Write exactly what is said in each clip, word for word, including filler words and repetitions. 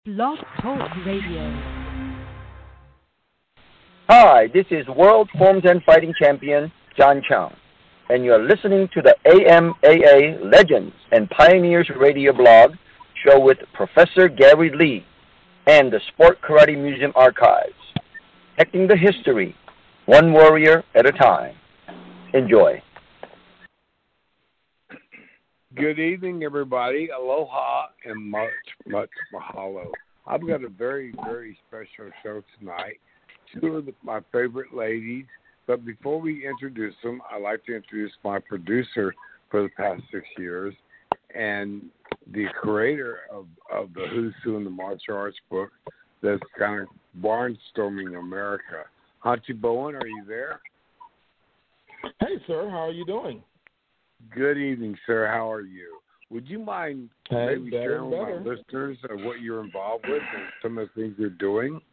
Blog Talk Radio. Hi, this is World Forms and Fighting Champion John Chung, and you're listening to the A M A A Legends and Pioneers Radio blog show with Professor Gary Lee and the Sport Karate Museum Archives, protecting the history, one warrior at a time. Enjoy. Good evening, everybody. Aloha and much, much mahalo. I've got a very, very special show tonight. Two of the, my favorite ladies. But before we introduce them, I'd like to introduce my producer for the past six years and the creator of, of the Who's Who in the Martial Arts book that's kind of barnstorming America. Hunty Bowen, are you there? Hey, sir. How are you doing? Good evening, sir. How are you? Would you mind hey, maybe better, sharing with better. my listeners of what you're involved with and some of the things you're doing?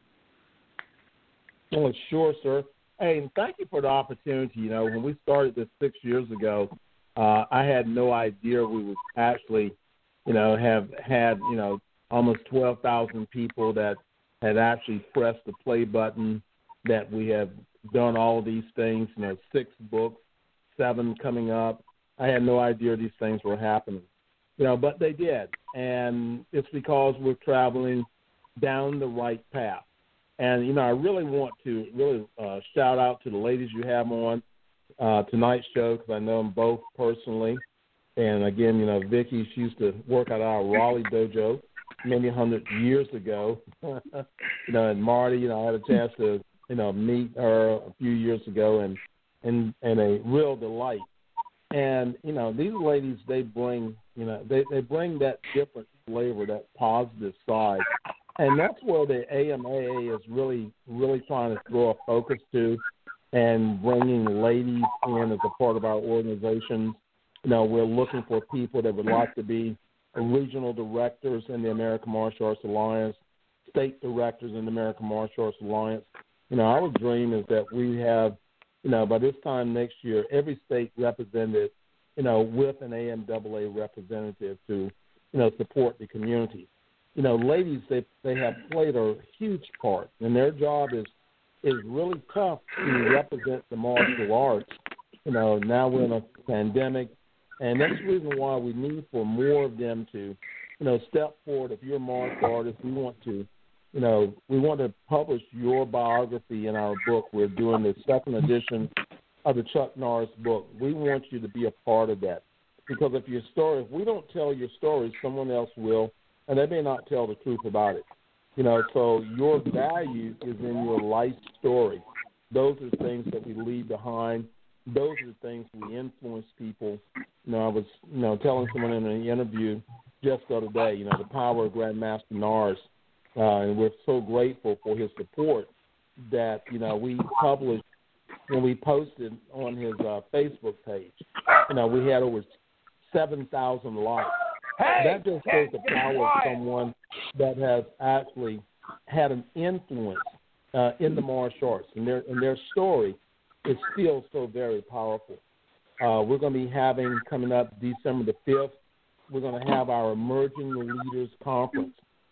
Oh, sure, sir. Hey, and thank you for the opportunity. You know, when we started this six years ago, uh, I had no idea we would actually, you know, have had, you know, almost twelve thousand people that had actually pressed the play button, that we have done all these things, you know, six books, seven coming up. I had no idea these things were happening, you know, but they did. And it's because we're traveling down the right path. And, you know, I really want to really uh, shout out to the ladies you have on uh, tonight's show, because I know them both personally. And, again, you know, Vicki, she used to work at our Raleigh dojo many hundred years ago. you know, and Marty, you know, I had a chance to, you know, meet her a few years ago, and, and, and a real delight. And, you know, these ladies, they bring, you know, they, they bring that different flavor, that positive side. And that's where the A M A A is really, really trying to throw a focus to, and bringing ladies in as a part of our organization. You know, we're looking for people that would like to be regional directors in the American Martial Arts Alliance, state directors in the American Martial Arts Alliance. You know, our dream is that we have, you know, by this time next year, every state represented, you know, with an A M A A representative to, you know, support the community. You know, ladies, they they have played a huge part, and their job is is really tough to represent the martial arts. You know, now we're in a pandemic, and that's the reason why we need for more of them to, you know, step forward. If you're a martial artist, we want to, you know, we want to publish your biography in our book. We're doing the second edition of the Chuck Norris book. We want you to be a part of that, because if your story, if we don't tell your story, someone else will, and they may not tell the truth about it. You know, so your value is in your life story. Those are the things that we leave behind. Those are the things we influence people. You know, I was, you know, telling someone in an interview just the other day, you know, the power of Grandmaster Norris. Uh, and we're so grateful for his support that, you know, we published, when we posted on his uh, Facebook page, you know, we had over seven thousand likes. Hey, that just shows the power of someone that has actually had an influence uh, in the martial arts, and their, and their story is still so very powerful. Uh, we're going to be having, coming up December the fifth, we're going to have our Emerging Leaders Conference.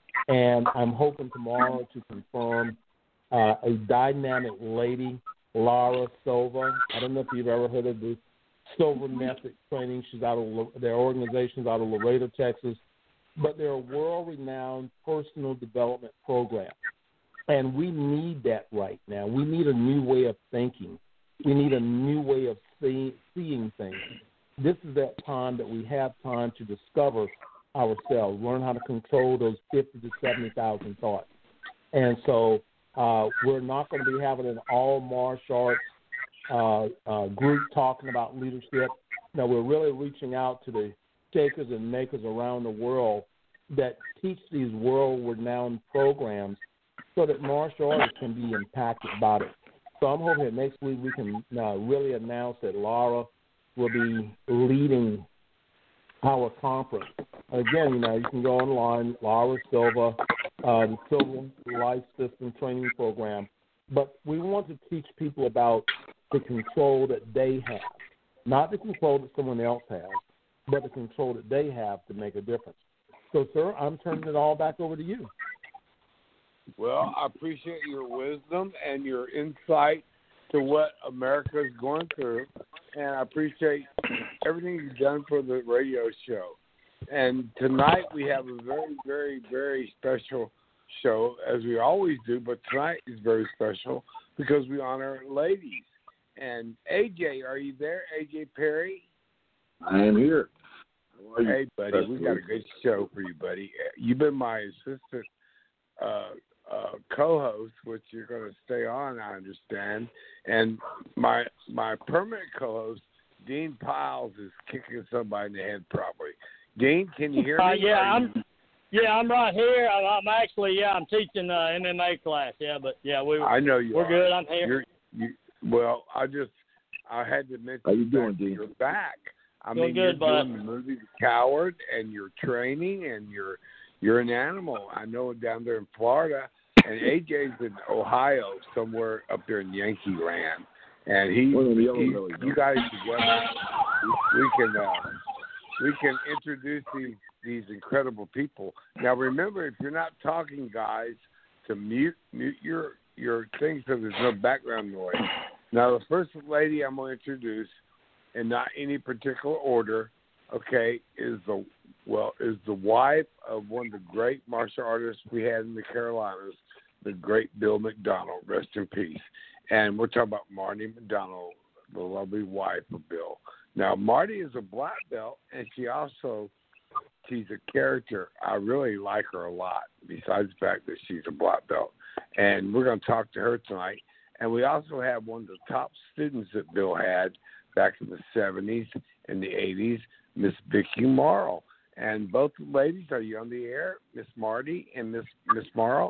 And I'm hoping tomorrow to confirm uh, a dynamic lady, Laura Silva. I don't know if you've ever heard of the Silva Method Training. She's out of their organization's out of Laredo, Texas, but they're a world-renowned personal development program, and we need that right now. We need a new way of thinking. We need a new way of see, seeing things. This is that time that we have time to discover ourselves, learn how to control those fifty to seventy thousand thoughts. And so uh, we're not going to be having an all martial arts uh, uh, group talking about leadership. No, we're really reaching out to the shakers and makers around the world that teach these world-renowned programs so that martial artists can be impacted by it. So I'm hoping that next week we can uh, really announce that Laura will be leading our conference. Again, you know, you can go online, Laura Silva, uh, the Silva Life System Training Program. But we want to teach people about the control that they have, not the control that someone else has, but the control that they have to make a difference. So, sir, I'm turning it all back over to you. Well, I appreciate your wisdom and your insight to what America is going through, and I appreciate everything you've done for the radio show. And tonight we have a very, very, very special show, as we always do, but tonight is very special because we honor ladies. And A J, are you there, A J Perry? I am here. How are you? Hey, buddy, we got a good show for you, buddy. You've been my assistant uh, uh, co-host, which you're going to stay on, I understand. And my my permanent co-host, Dean Piles, is kicking somebody in the head probably. Dean, can you hear me? Uh, yeah, I'm. Yeah, I'm right here. I'm, I'm actually, yeah, I'm teaching uh, M M A class. Yeah, but yeah, we. I know you. We're are. good. I'm here. You're, you, well, I just, I had to mention How you doing, that Dean? you're back. I Doing mean, good, you're bud. doing the movie The Coward, and you're training, and you're, you're an animal. I know down there in Florida, and A J's in Ohio, somewhere up there in Yankee Land, and he, Well, in the he Yellow Belly, you guys together, we, we can, uh, we can introduce these these incredible people. Now, remember, if you're not talking, guys, to mute mute your your thing so there's no background noise. Now, the first lady I'm going to introduce, in not any particular order, okay, is the well is the wife of one of the great martial artists we had in the Carolinas, the great Bill McDonald, rest in peace. And we're talking about Marty McDonald, the lovely wife of Bill. Now, Marty is a black belt, and she also, she's a character. I really like her a lot, besides the fact that she's a black belt. And we're going to talk to her tonight. And we also have one of the top students that Bill had back in the seventies and the eighties, Miss Vicki Morrow. And both ladies, are you on the air, Miss Marty and Miss Miss Morrow?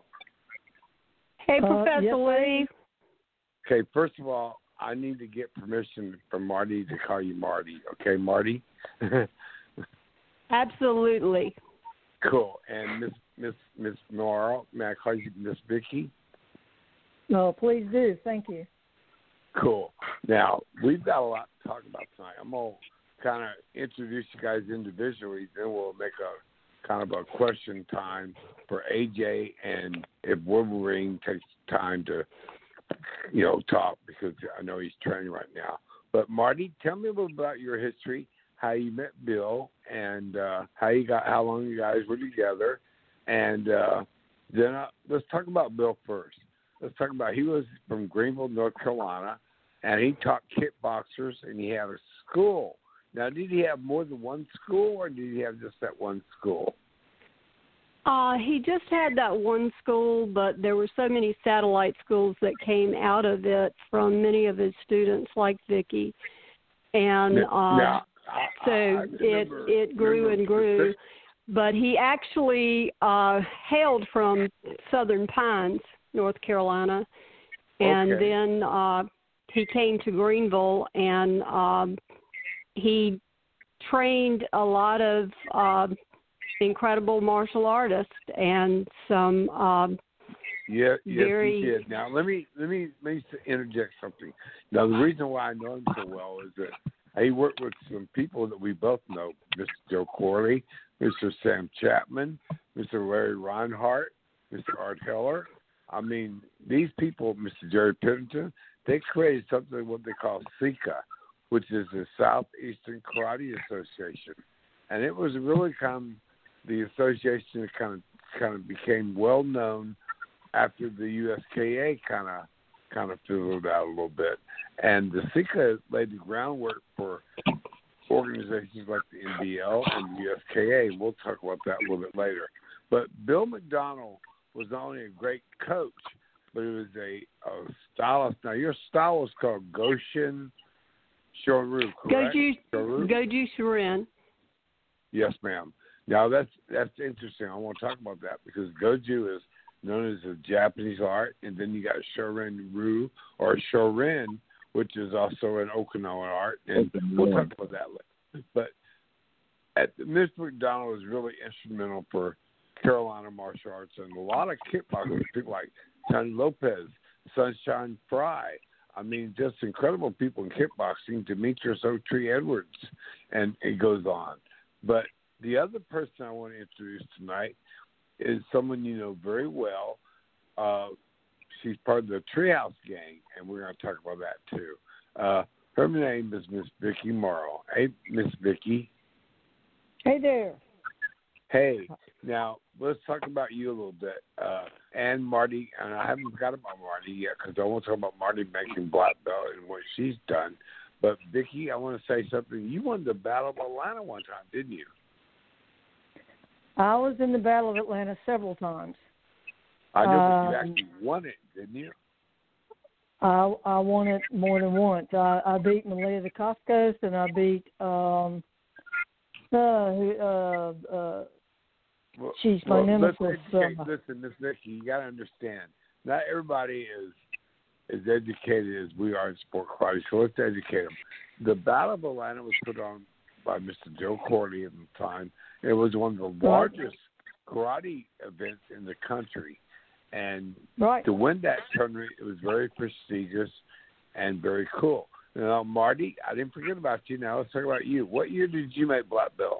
Hey, Uh, Professor yes, Lee. Okay, first of all, I need to get permission from Marty to call you Marty. Okay, Marty? Absolutely. Cool. And Miss Miss Miss Morrow, may I call you Miss Vicki? No, please do. Thank you. Cool. Now, we've got a lot to talk about tonight. I'm going to kind of introduce you guys individually, then we'll make a kind of a question time for A J, and if Wolverine takes time to, you know, talk, because I know he's training right now. But, Marty, tell me a little about your history, how you met Bill, and uh, how you got, how long you guys were together. And uh, then uh, let's talk about Bill first. Let's talk about, he was from Greenville, North Carolina, and he taught kickboxers, and he had a school. Now, did he have more than one school, or did he have just that one school? Uh, he just had that one school, but there were so many satellite schools that came out of it from many of his students, like Vicki. And uh, now, so I, I it remember, it grew and grew. But he actually uh, hailed from Southern Pines, North Carolina, and Okay. then uh, he came to Greenville, and um, he trained a lot of uh, incredible martial artists and some um, Yeah, yes, very. he did. Now let me let me let me interject something. Now the reason why I know him so well is that he worked with some people that we both know: Mister Joe Corley, Mister Sam Chapman, Mister Larry Reinhardt, Mister Art Heller. I mean, these people, Mister Jerry Pennington, they created something what they call SICA, which is the Southeastern Karate Association, and it was really kind of the association that kind of kind of became well known after the U S K A kind of kind of fizzled out a little bit, and the SICA laid the groundwork for organizations like the N B L and the U S K A. We'll talk about that a little bit later. But Bill McDonald was not only a great coach, but he was a, a stylist. Now, your style was called Goshen Shoru, correct? Goju Shoru? Goju Shirin. Yes, ma'am. Now, that's that's interesting. I want to talk about that because Goju is known as a Japanese art, and then you got Shorin-Ryu or Shorin, which is also an Okinawan art, and we'll talk about that later. But at, Mister McDonald was really instrumental for Carolina martial arts, and a lot of kickboxers, people like Tony Lopez, Sunshine Fry. I mean, just incredible people in kickboxing, Demetrius O'Tree Edwards, and it goes on. But the other person I want to introduce tonight is someone you know very well, uh, she's part of the Treehouse Gang, and we're going to talk about that too. Uh, her name is Miss Vicki Morrow. Hey, Miss Vicki. Hey there. Hey, now let's talk about you a little bit. Uh, and Marty, and I haven't forgot about Marty yet because I want to talk about Marty making black belt and what she's done. But Vicki, I want to say something. You won the Battle of Atlanta one time, didn't you? I was in the Battle of Atlanta several times. I know, um, but you actually won it, didn't you? I I won it more than once. I, I beat Malia the Coscos, and I beat um uh uh uh. Well, She's my well, nemesis. Let's educate, uh, listen, Miss Vicki, you got to understand. Not everybody is as educated as we are in sport karate, so let's educate them. The Battle of Atlanta was put on by Mister Joe Corley at the time. It was one of the largest karate events in the country. And right. to win that tournament, it was very prestigious and very cool. Now, Marty, I didn't forget about you. Now let's talk about you. What year did you make black belt?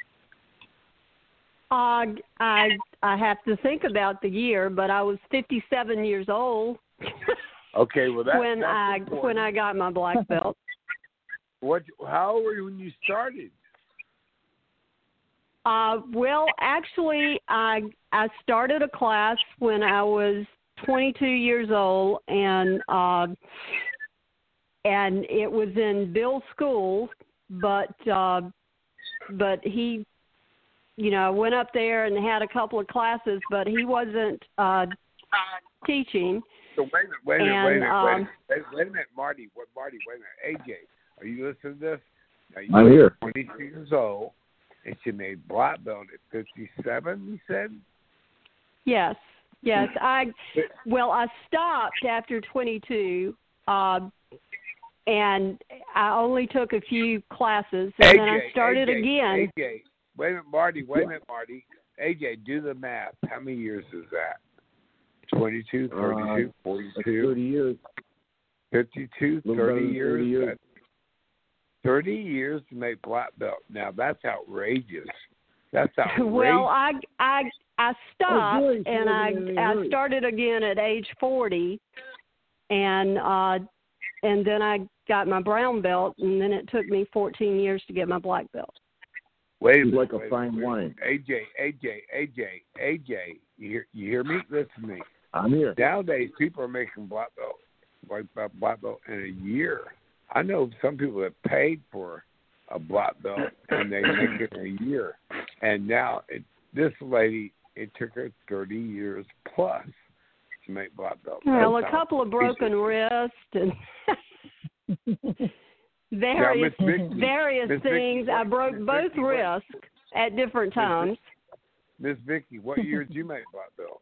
Uh, I I have to think about the year, but I was fifty-seven years old. Okay, well that, when that's I important. when I got my black belt. What? How old were you when you started? Uh, well, actually, I I started a class when I was twenty-two years old, and uh, and it was in Bill's school, but uh, but he. You know, I went up there and had a couple of classes, but he wasn't uh, teaching. So wait a minute, wait a minute, and, wait a minute, um, wait, a minute wait, wait a minute, Marty, what, Marty, wait a minute, A J, are you listening to this? Now, you I'm here. twenty-two years old, and she made black belt at fifty-seven. You said? Yes, yes. I well, I stopped after twenty-two, uh, and I only took a few classes, and A J, then I started A J, again. A J, wait a minute, Marty, wait a minute, Marty. A J, do the math. How many years is that? twenty-two, thirty-two, Uh, forty-two, thirty years. fifty-two, Little better thirty than years. thirty years. That's thirty years to make black belt. Now, that's outrageous. That's outrageous. Well, I I I stopped, Oh, really? and I I started again at age forty, and uh, and then I got my brown belt, and then it took me fourteen years to get my black belt. Wait a It's minute, like a wait fine minute, wine. A J, A J, A J, A J, you hear, you hear me? Listen to me. I'm here. Nowadays, people are making black belt, black belt, black belt in a year. I know some people that paid for a black belt and they make it in a year. And now it, this lady, it took her thirty years plus to make black belt. Well, That's a couple of broken wrists and various now, Miss Vicki, various Miss things. Vicki, I what- broke Miss both Vicki, what- wrists at different times. Miss Vicki, what year did you make black belt?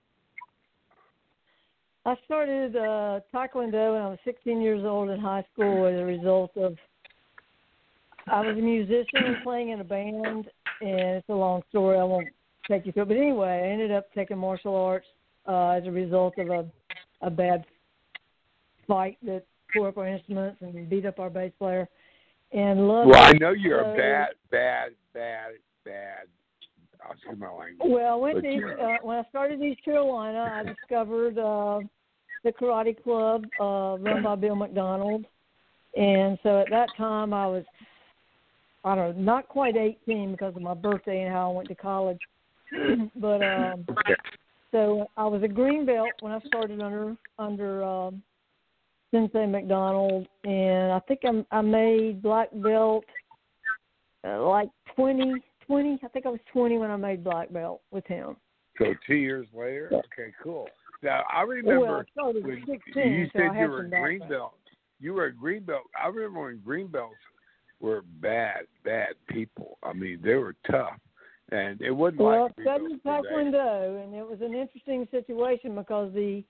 I started uh, Taekwondo when I was sixteen years old in high school as a result of I was a musician and playing in a band, and it's a long story. I won't take you through it. But anyway, I ended up taking martial arts uh, as a result of a, a bad fight that tore up our instruments and beat up our bass player. And loved Well, I it. know you're So- a bad, bad, bad, bad. I'll see my language. Well, I went But to East, you're- uh, when I started East Carolina, I discovered uh, the Karate Club uh, run by Bill McDonald. And so at that time I was, I don't know, not quite eighteen because of my birthday and how I went to college. but um, so I was a green belt when I started under under um, Sensei McDonald, and I think I, I made black belt uh, like twenty, twenty. I think I was twenty when I made black belt with him. So two years later? Yeah. Okay, cool. Now, I Well, remember I started when at sixteen, you so said I you had were a some green background. belt. You were a green belt. I remember when green belts were bad, bad people. I mean, they were tough. And it wasn't Well, like I green studied belts today. Taekwondo, and it was an interesting situation because the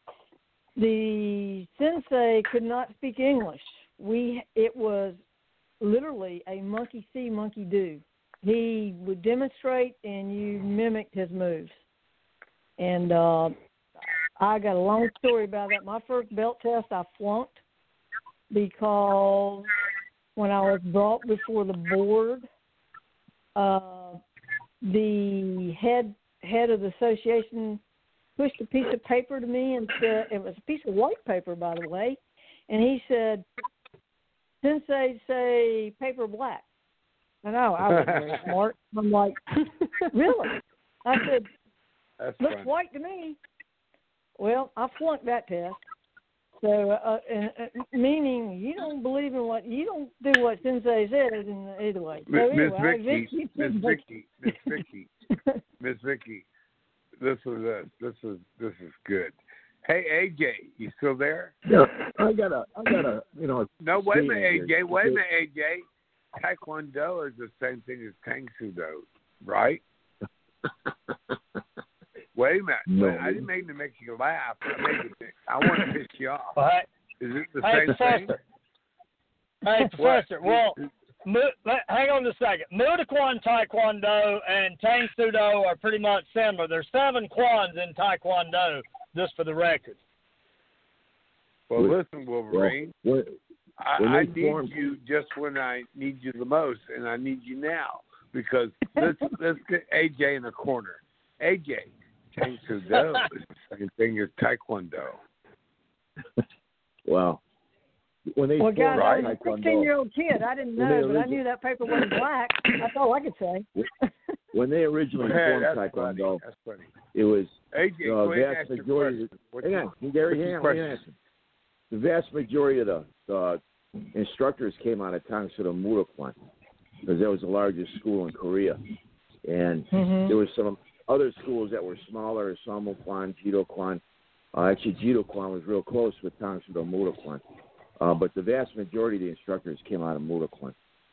the sensei could not speak English. We it was literally a monkey see, monkey do. He would demonstrate, and you mimicked his moves. And uh, I got a long story about that. My first belt test, I flunked because when I was brought before the board, uh, the head head of the association pushed a piece of paper to me and said, it was a piece of white paper, by the way, and he said, Sensei say paper black. I know, I was very smart. I'm like, really? I said, That's looks funny. white to me. Well, I flunked that test. So, uh, and, uh, meaning you don't believe in what, you don't do what Sensei says in either way. So Miss anyway, Vicky, Miss Vicky, Miss Vicky, Miss Vicky, this is this. This is this is good. Hey, A J, you still there? Yeah, I got a, I got a, you know. No, wait a minute, A J. here. Wait a minute, A J. Taekwondo is the same thing as Tang Soo Do, right? Wait a minute. No. Wait, I didn't mean to make you laugh. I, made you, I want to piss you off. Well, Is it the hey, same Professor. thing? Hey, Professor. What? Well, Mu- let- hang on just a second. Muay Kwan Taekwondo and Tang Soo Do are pretty much similar. There's seven Kwans in Taekwondo, just for the record. Well, listen, Wolverine. Well, I, when I they need formed- you just when I need you the most, and I need you now because let's let's get A J in the corner. A J, Tang Soo Do is the same thing as Taekwondo. Wow. When they Well, formed God, I was a Taekwondo, sixteen-year-old kid. I didn't When they know, but I origi- knew that paper wasn't black. That's all I could say. when they originally Hey, formed that's Taekwondo, funny. That's funny. it was A J, the go ahead and vast ask your majority. question. What's Hang your- on, Gary, what's hang your on, let me question? answer. The vast majority of the, the instructors came out of Tang Soo Do Muay Kwan because that was the largest school in Korea, and Mhm. there were some other schools that were smaller, Sammo Kwan, Jido Kwan. Uh, actually, Jido Kwan was real close with Tang Soo Do Muay Kwan, uh, but the vast majority of the instructors came out of Muay Kwan.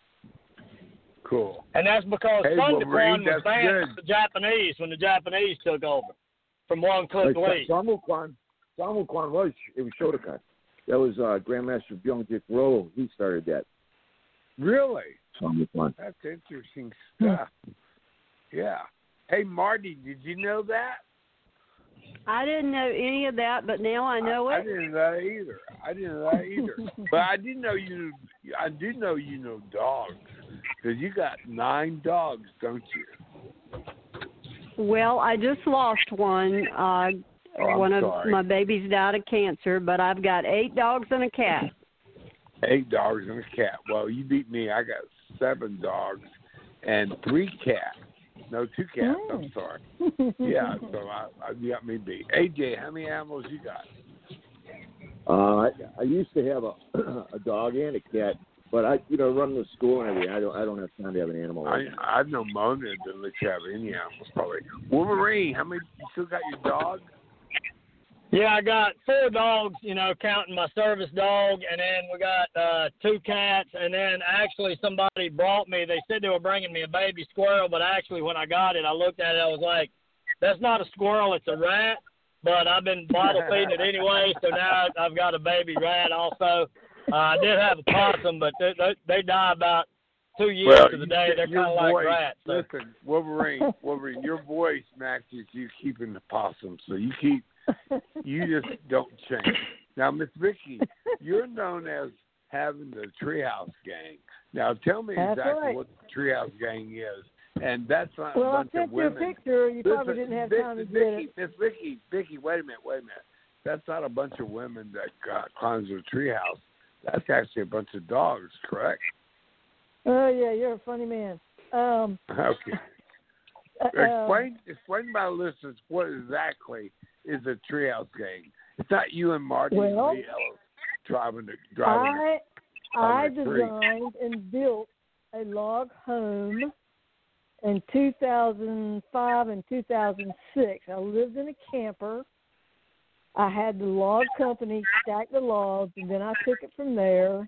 Cool. And that's because Hey, Sun Wolverine, Kwan was that's banned good. from the Japanese when the Japanese took over from One Cook Like, Lee. Sammo Kwan, Sammo Kwan was it was Shotokan. That was uh, Grandmaster Byung-Jik Ro. He started that. Really? Sammo Kwan. That's interesting stuff. Yeah. Hey, Marty, did you know that? I didn't know any of that, but now I know I, I it. didn't know that either. I didn't know that either. But I did know you. I do know you know dogs because you got nine dogs, don't you? Well, I just lost one. Uh, Oh, I'm one of sorry. my babies died of cancer, but I've got eight dogs and a cat. Eight dogs and a cat. Well, you beat me. I got seven dogs and three cats. No, two cats. I'm sorry. Yeah, so I, I, you got me beat. A J, how many animals you got? Uh, I, I used to have a a dog and a cat, but I, you know, running the school and everything, I don't, I don't have time to have an animal. I I know Mona doesn't let you have any animals, probably. Wolverine, how many? You still got your dog? Yeah, I got four dogs, you know, counting my service dog, and then we got uh, two cats, and then actually somebody brought me, they said they were bringing me a baby squirrel, but actually when I got it, I looked at it, I was like, that's not a squirrel, it's a rat, but I've been bottle feeding it anyway, so now I've got a baby rat also. Uh, I did have a possum, but they, they, they die about two years Well, to the you- day. They're your kind of like voice- rats. So. Listen, Wolverine, Wolverine, your voice matches you keeping the possum, so you keep, you just don't change. Now, Miss Vicky, you're known as having the Treehouse Gang. Now, tell me That's exactly right. what the Treehouse Gang is, and that's not Well, a I bunch sent of you a women. picture. You probably Listen, didn't have Vic- time to get Vicky, it. Miss Vicky, Vicky, wait a minute, wait a minute. That's not a bunch of women that got climbs the treehouse. That's actually a bunch of dogs, correct? Oh, yeah, you're a funny man. Um, Okay. uh, Explain, explain to my listeners what exactly is a treehouse gang. It's not you and Marty Well, and Lee Ellis driving the driving. I on I a tree. designed and built a log home in two thousand five and two thousand six. I lived in a camper. I had the log company stack the logs, and then I took it from there.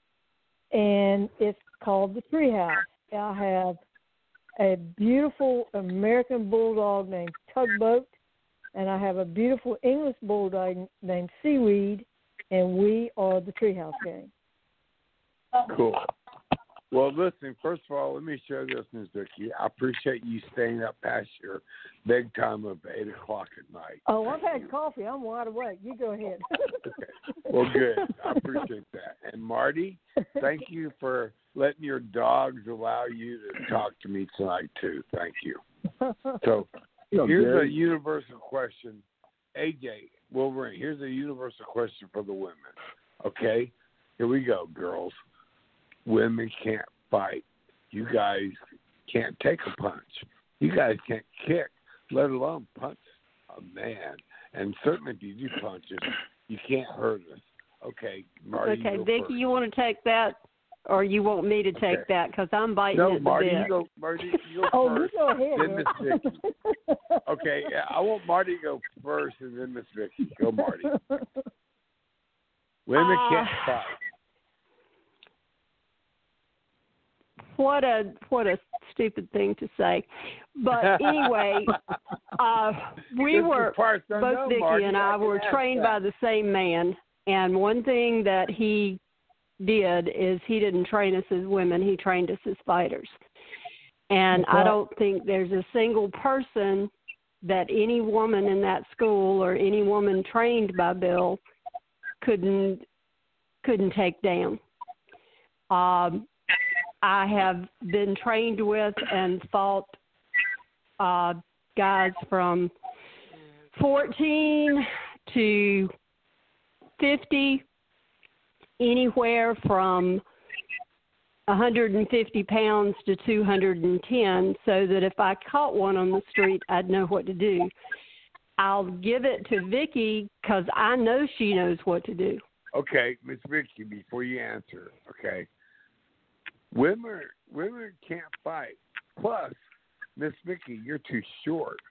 And it's called the Treehouse. I have a beautiful American bulldog named Tugboat, and I have a beautiful English bulldog named Seaweed, and we are the Treehouse Gang. Cool. Well, listen, first of all, let me share this, Miz Vicky. I appreciate you staying up past your big time of eight o'clock at night. Oh, I've had coffee. I'm wide awake. You go ahead. Okay. Well, good. I appreciate that. And Marty, thank you for letting your dogs allow you to talk to me tonight, too. Thank you. So You know, here's Gary, a universal question A J, Wolverine, here's a universal question for the women. Okay? Here we go, girls. Women can't fight. You guys can't take a punch. You guys can't kick, let alone punch a man. And certainly if you do punch us, you can't hurt us. Okay, Marty. Okay, you Vicki, first. you want to take that, or you want me to take Okay. that? Because I'm biting No, at Marty, the bit. you go. Marty, you go Oh, first. you go ahead. Then Miss Vicki. Okay, yeah, I want Marty to go first, and then Miss Vicki. Go, Marty. Women Uh, can't fight. What a what a stupid thing to say. But anyway, uh, we This is were parts both unknown, Vicki Marty. and I can were ask trained that. by the same man, and one thing that he did is he didn't train us as women; he trained us as fighters. And I don't think there's a single person that any woman in that school or any woman trained by Bill couldn't couldn't take down. Um, I have been trained with and fought uh, guys from fourteen to fifty, anywhere from one hundred fifty pounds to two hundred ten, so that if I caught one on the street, I'd know what to do. I'll give it to Vicki because I know she knows what to do. Okay, Miss Vicki, before you answer, okay. Women women can't fight. Plus, Miss Vicki, you're too short.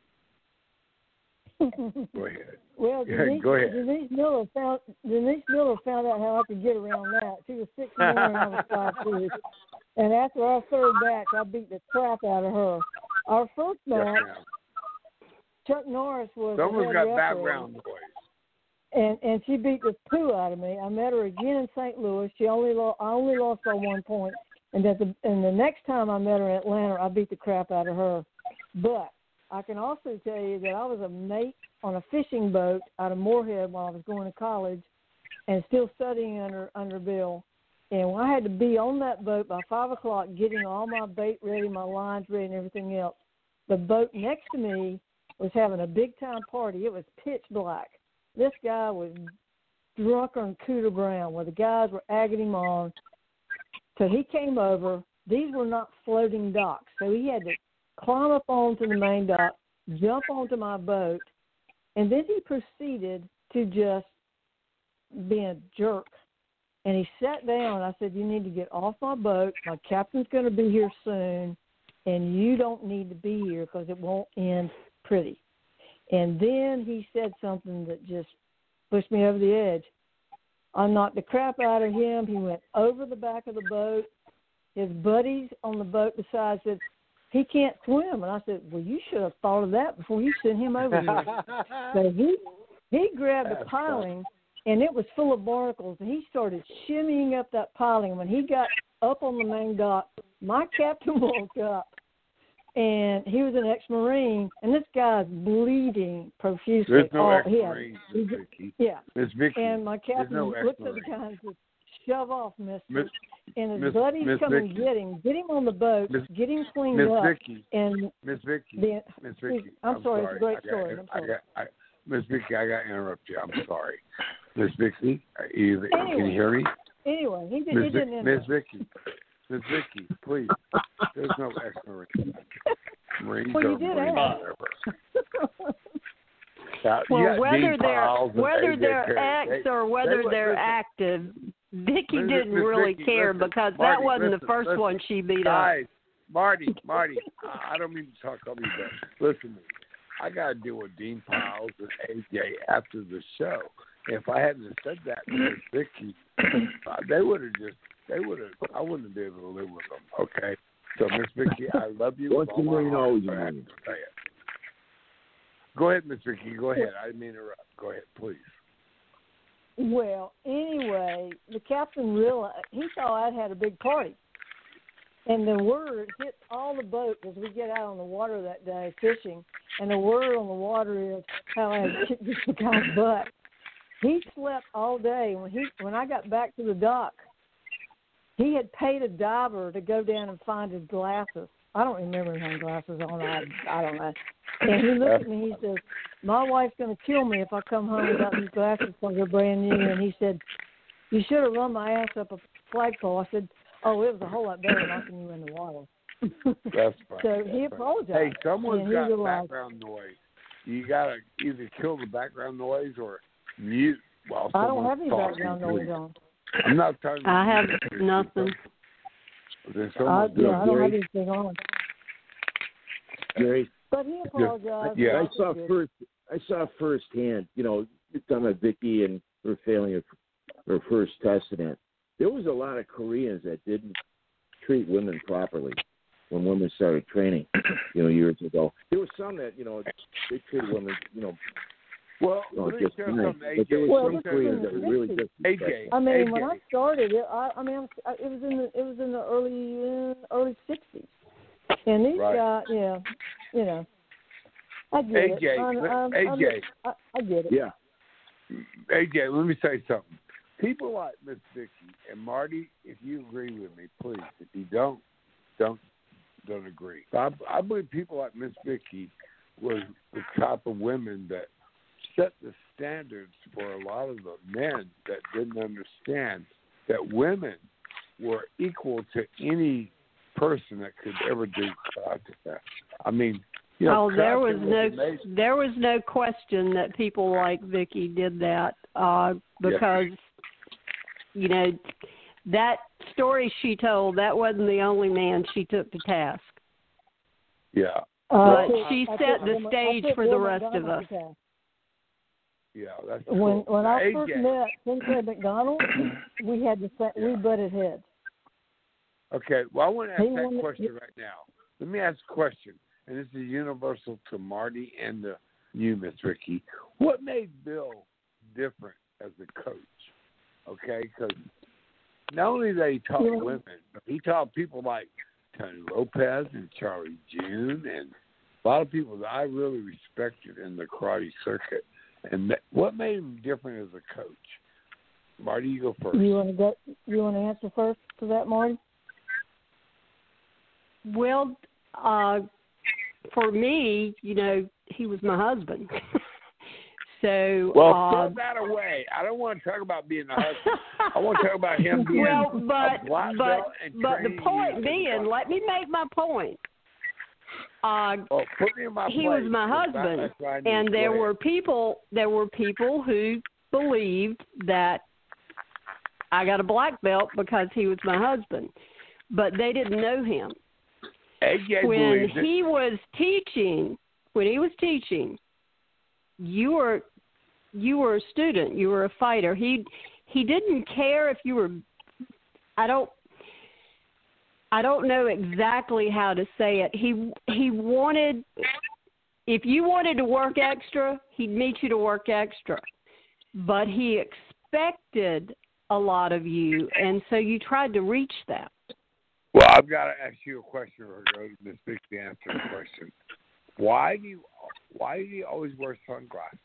Go ahead. Well, Yeah, Denise, go ahead. Denise Miller found Denise Miller found out how I could get around that. She was six one and I was five two. And after our third match, I beat the crap out of her. Our first match, Yes, Chuck Norris was the someone's head got referee, background noise. and and she beat the poo out of me. I met her again in Saint Louis. She only lo- I only lost by one point. And that the and the next time I met her in Atlanta, I beat the crap out of her. But I can also tell you that I was a mate on a fishing boat out of Moorhead while I was going to college and still studying under under Bill. And I had to be on that boat by five o'clock getting all my bait ready, my lines ready, and everything else. The boat next to me was having a big-time party. It was pitch black. This guy was drunk on Cooter Brown where the guys were egging him on. So he came over. These were not floating docks, so he had to climb up onto the main dock, jump onto my boat, and then he proceeded to just be a jerk. And he sat down. I said, you need to get off my boat. My captain's going to be here soon, and you don't need to be here because it won't end pretty. And then he said something that just pushed me over the edge. I knocked the crap out of him. He went over the back of the boat. His buddies on the boat beside said, he can't swim. And I said, well, you should have thought of that before you sent him over here. So he he grabbed the piling, and it was full of barnacles, and he started shimmying up that piling. When he got up on the main dock, my captain woke up, and he was an ex-Marine, and this guy's bleeding profusely. There's no Oh, he had- ex-Marines, Miss Vicki. Yeah. Miss Vicki. And my captain no looked at the ex-Marine. guy and said, shove off, mister. Miss, and his Miss- buddies Miss come and Vicki. get him, get him on the boat, Miss- get him cleaned Miss up. Vicki. And Miss Vicki. the, Miss Vicki. I'm, sorry, it's a great I got, story. I'm I sorry. got, I, Miss Vicki, I got to interrupt you. I'm sorry. Miss Vicki, are you, can Anyway. you hear me? Anyway, he, did, he Miss, Vic, didn't end Miss up. Vicki. Miss Vicki, please. There's no ex-Marine. Marines Well, you are did Marines ask. forever. Now, you Well, got whether Dean they're Piles and whether A J they're Perry. ex They- or whether they- they're listen. active, Vicki Listen, didn't Miss really Vicki, care listen. because Marty, that wasn't listen, the first listen. one she beat Guys, Marty, Marty, I I don't mean to talk over you, but listen to me. I got to deal with Dean Piles and A J after the show. If I hadn't have said that to Miss Vicki, uh, they would have just, they would have, I wouldn't have been able to live with them, okay? So, Miss Vicki, I love you. Once with a all my million, heart, always a but I have million. to say it. Go ahead, Miss Vicki. Go ahead. I didn't mean to interrupt. Go ahead, please. Well, anyway, the captain realized, he thought I'd had a big party. And the word hit all the boats as we get out on the water that day fishing. And the word on the water is how I had kicked this guy's butt. He slept all day. When he when I got back to the dock, he had paid a diver to go down and find his glasses. I don't remember his glasses on. I, I don't know. And he looked at me. He says, "My wife's going to kill me if I come home without these glasses because they're brand new." And he said, "You should have run my ass up a flagpole." I said, "Oh, it was a whole lot better knocking you in the water." That's fine. So That's he fine. apologized. Hey, someone's got realized, background noise. You got to either kill the background noise or mute while I don't someone's have any talking, background please. noise on. I'm not talking. I have nothing. There's I, someone yeah, I don't have Gary? anything on. Gary, But he apologized. Yeah. I saw first. I saw firsthand. You know, you're talking about Vicky and her failing her, her first test and that. There was a lot of Koreans that didn't treat women properly when women started training. You know, years ago. There were some that you know they treated women. You know, Well, you know let me just tell fine. you something, A J. But there were Well, some this is Koreans in that the were really sixties. A J. disrespectful. I mean, A J. when I started it, I, I mean, it was in the it was in the early uh, early sixties, and these Right. guys, yeah, you know, I get A J, it. I'm, let- I'm, A J. I'm, I, I get it. Yeah. A J, let me say something. People like Miss Vicky and Marty, if you agree with me, please. If you don't, don't don't agree. I, I believe people like Miss Vicky was the type of women that set the standards for a lot of the men that didn't understand that women were equal to any person that could ever do karate. I mean, you know, oh, there was karate no amazing. there was no question that people like Vicky did that uh, because you know that story she told, that wasn't the only man she took to task. Yeah. Uh, But she I set put the Bill- I stage put for the Bill rest of McDonald us. to task. Yeah, that's When cool. when I A J, first met Sensei McDonald, we had the sa- we Yeah. butted heads. Okay, well, I want to ask He that wanted- question right now. Let me ask a question, and this is universal to Marty and to you, Miss Ricky. What made Bill different as a coach? Okay, because not only that he taught Yeah. women, but he taught people like Tony Lopez and Charlie June and a lot of people that I really respected in the karate circuit. And that, what made him different as a coach? Marty, you go first. You want to go? You want to answer first to that, Marty? Well, uh, for me, you know, he was my husband. so Well, uh, throw that away. I don't want to talk about being a husband. I want to talk about him being well, a but black but belt and but the training point you being, as a let me make my point. Uh, Oh, put me in my he place, was my 'cause that- husband, that's what I need. and Go there ahead. were people there were people who believed that I got a black belt because he was my husband, but they didn't know him. A J When believes it. he was teaching, when he was teaching, you were you were a student, you were a fighter. He he didn't care if you were. I don't. I don't know exactly how to say it. He he wanted, if you wanted to work extra, he'd meet you to work extra. But he expected a lot of you, and so you tried to reach that. Well, I've got to ask you a question, or go to Miss Vicky to answer the question. Why do you why do you always wear sunglasses?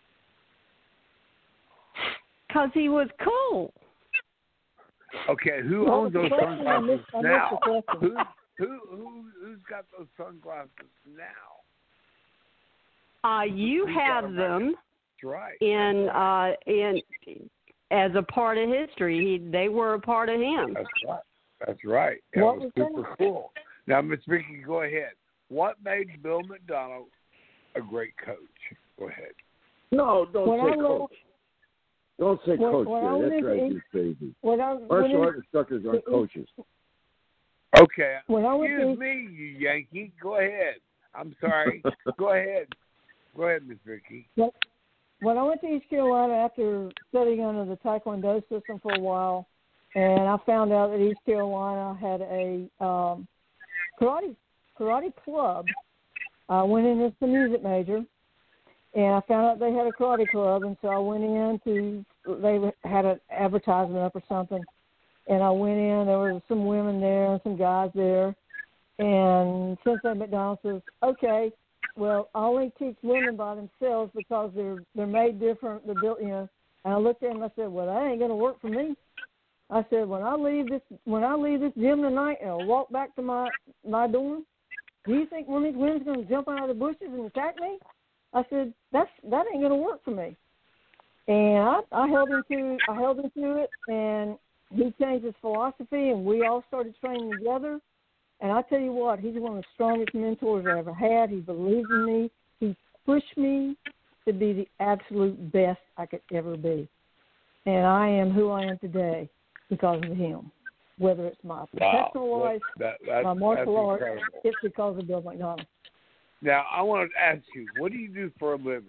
Because he was cool. Okay, who Well, owns the those question, I sunglasses missed- I missed now? the question. Who who who who's got those sunglasses now? Uh, you Who's got have them? them That's right. in That's right. uh, in as a part of history. He, they were a part of him. That's right. That's right. That What was was super that? cool. Now, Miss Vicky, go ahead. What made Bill McDonald a great coach? Go ahead. No, don't When say I coach. left- Don't say when- coach, when I Gary. went That into drives Eng- you crazy. When I when Martial it- art instructors aren't it- coaches. Okay. When I went Excuse to- me, you Yankee. Go ahead. I'm sorry. Go ahead. Go ahead, Miss Vicky. When I went to East Carolina after studying under the Taekwondo system for a while, and I found out that East Carolina had a um, karate karate club. I went in as the music major, and I found out they had a karate club, and so I went in to, they had an advertisement up or something, and I went in, there were some women there and some guys there, and Sensei McDonald says, okay, well, I only teach women by themselves because they're they're made different, they're built, you know, and I looked at him and I said, well, that ain't going to work for me. I said, when I leave this when I leave this gym tonight and I walk back to my, my dorm, do you think one of these women's going to jump out of the bushes and attack me? I said, that's that ain't going to work for me. And I, I held him to I held him to it, and he changed his philosophy, and we all started training together. And I tell you what, he's one of the strongest mentors I ever had. He believed in me. He pushed me to be the absolute best I could ever be. And I am who I am today because of him. Whether it's my professional wow. life, that, that, my martial arts, incredible. it's because of Bill McDonald. Now, I want to ask you, what do you do for a living?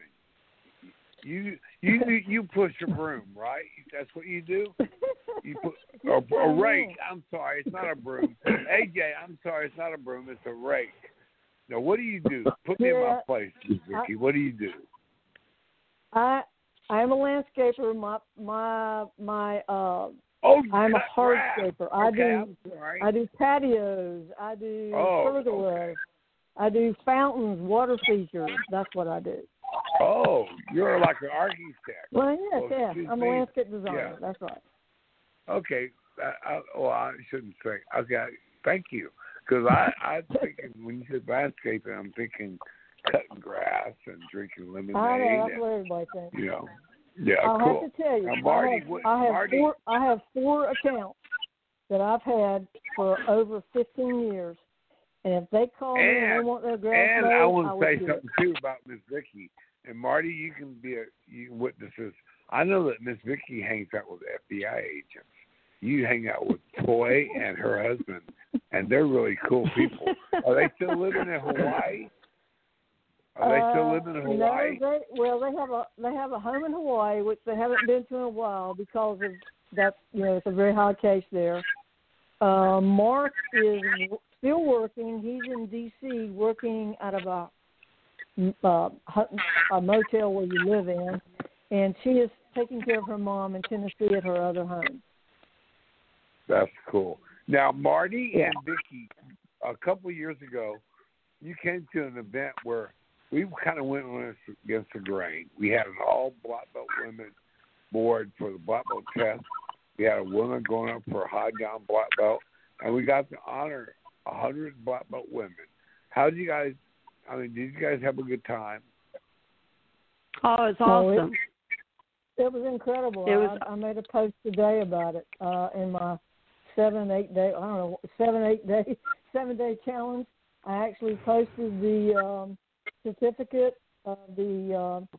You you you push a broom, right? That's what you do. You put a, a rake. I'm sorry, it's not a broom. A J, I'm sorry, it's not a broom. It's a rake. Now, what do you do? Put me yeah, in my place, Vicky. What do you do? I I am a landscaper. My my my. Uh, oh, I'm a grass. hardscaper. I okay, do I do patios. I do oh, pergolas. Okay. I do fountains, water features. That's what I do. Oh, you're like an architect. Well, yes, oh, yes. I'm a me. landscape designer. Yeah. That's right. Okay. I, I, well, I shouldn't say. Okay. Thank you. Because I, I'm thinking, when you said landscaping, I'm thinking cutting grass and drinking lemonade. I know. That's and, what everybody thinks. You know. Yeah, I'll cool. have to tell you. Now, Marty, I have, what, I have Marty, four. I have four accounts that I've had for over fifteen years. And if they call and, me and they want their grass and mowed, I want I to will say do something it. too about Miss Vicky and Marty. You can be a you witness this. I know that Miss Vicky hangs out with F B I agents. You hang out with Toy and her husband, and they're really cool people. Are they still living in Hawaii? Are they still living in Hawaii? No, they, well, they have a they have a home in Hawaii, which they haven't been to in a while because of that. You know, it's a very high case there. Uh, Mark is still working. He's in D C working out of a, uh, a motel where you live in, and she is taking care of her mom in Tennessee at her other home. That's cool. Now, Marty Yeah. and Vicky, a couple of years ago, you came to an event where we kind of went against the grain. We had an all black belt women board for the black belt test. We had a woman going up for a high down black belt, and we got to honor a hundred black belt women. How did you guys? I mean, did you guys have a good time? Oh, it's No, it- awesome. It was incredible. It was- I, I made a post today about it uh, in my seven, eight day, I don't know, seven, eight day, seven day challenge. I actually posted the um, certificate of the uh,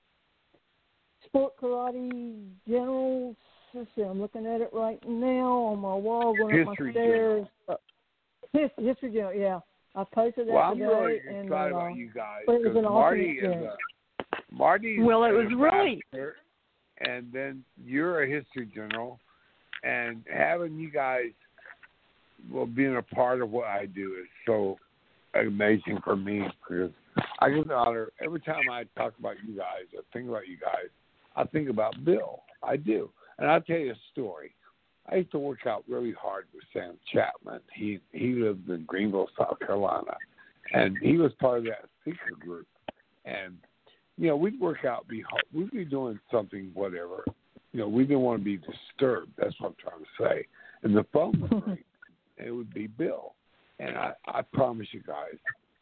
Sport Karate General. Let's see, I'm looking at it right now on my wall, going up my History stairs. Uh, his, history General, yeah. I posted that Well, I'm today. really and, excited uh, about you guys but it was because an awesome Marty is experience. a Marty. Well, it an was really- ambassador, and then you're a history general, and having you guys, well, being a part of what I do is so amazing for me because I get the honor every time I talk about you guys or think about you guys. I think about Bill. I do, and I'll tell you a story. I used to work out really hard with Sam Chapman. He he lived in Greenville, South Carolina, and he was part of that seeker group. And you know, we'd work out, be hard. We'd be doing something, whatever. You know, we didn't want to be disturbed. That's what I'm trying to say. And the phone would ring, and it would be Bill. And I, I promise you guys,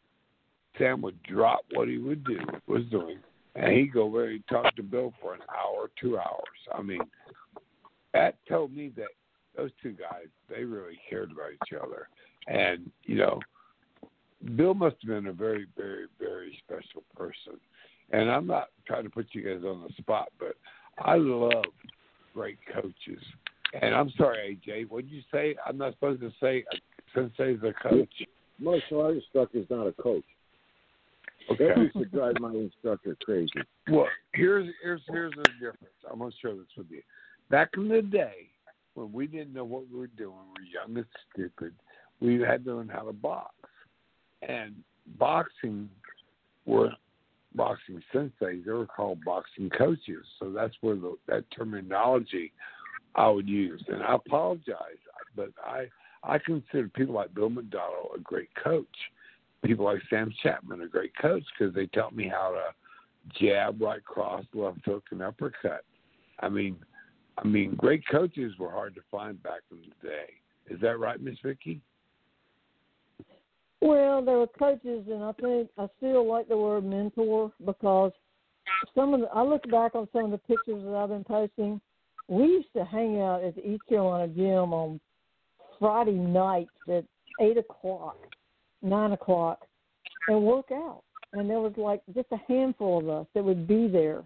Sam would drop what he would do, was doing, and he'd go there and talk to Bill for an hour, two hours. I mean, that told me that those two guys, they really cared about each other. And, you know, Bill must have been a very, very, very special person. And I'm not trying to put you guys on the spot, but I love great coaches. And I'm sorry, A J, what did you say? I'm not supposed to say a sensei's a coach. Martial art instructor is not a coach. Okay. That used to drive my instructor crazy. Well, here's here's here's the difference. I'm gonna share this with you. Back in the day, when we didn't know what we were doing, we were young and stupid. We had to learn how to box, and boxing were boxing senseis. They were called boxing coaches. So that's where the, that terminology I would use. And I apologize, but I I consider people like Bill McDonald a great coach. People like Sam Chapman a great coach because they taught me how to jab, right cross, left hook, and uppercut. I mean, I mean, great coaches were hard to find back in the day. Is that right, Miss Vicky? Well, there were coaches, and I think I still like the word mentor because some of the, I look back on some of the pictures that I've been posting. We used to hang out at the East Carolina gym on Friday nights at eight o'clock, nine o'clock, and work out. And there was like just a handful of us that would be there.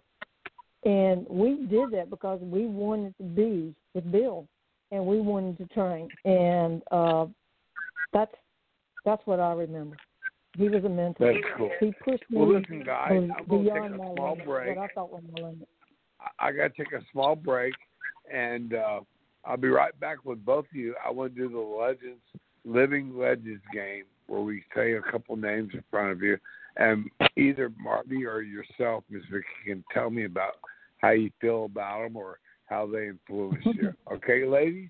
And we did that because we wanted to be with Bill, and we wanted to train. And uh, that's that's what I remember. He was a mentor. That's cool. He pushed me well, listen, guys, I'm going to take beyond a my small limit, break. what I thought was my limit. I got to take a small break, and uh, I'll be right back with both of you. I want to do the Legends, Living Legends game, where we say a couple names in front of you, and either Marty or yourself, Miss Vicki, can tell me about how you feel about them or how they influence you. Okay, ladies?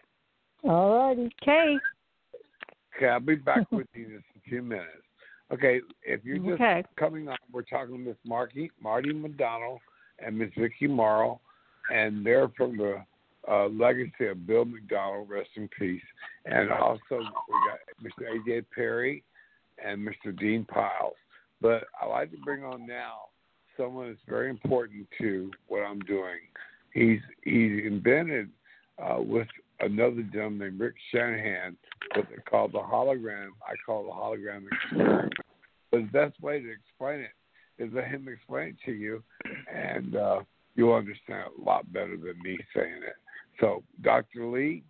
All righty. Okay. Okay, I'll be back with you in just a few minutes. Okay, if you're just Okay. coming on, we're talking to Miss Marty, Marty McDonald and Miss Vicki Morrow, and they're from the uh, legacy of Bill McDonald, rest in peace. And also we got Mister A J Perry and Mister Dean Piles. But I like to bring on now someone that's very important to what I'm doing. He's he's invented uh, with another gentleman named Rick Shanahan what they call the hologram. I call it the hologram experiment. But the best way to explain it is let him explain it to you, and uh, you'll understand it a lot better than me saying it. So, Doctor Lee?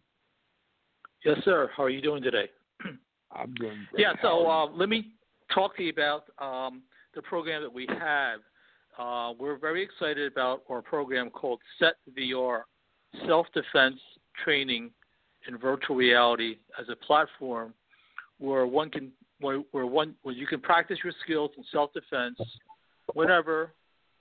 Yes, sir. How are you doing today? I'm doing great. Yeah, so uh, let me talk to you about um, the program that we have. Uh, we're very excited about our program called SET V R, Self-Defense Training in Virtual Reality, as a platform where one can where, where one where you can practice your skills in self-defense whenever,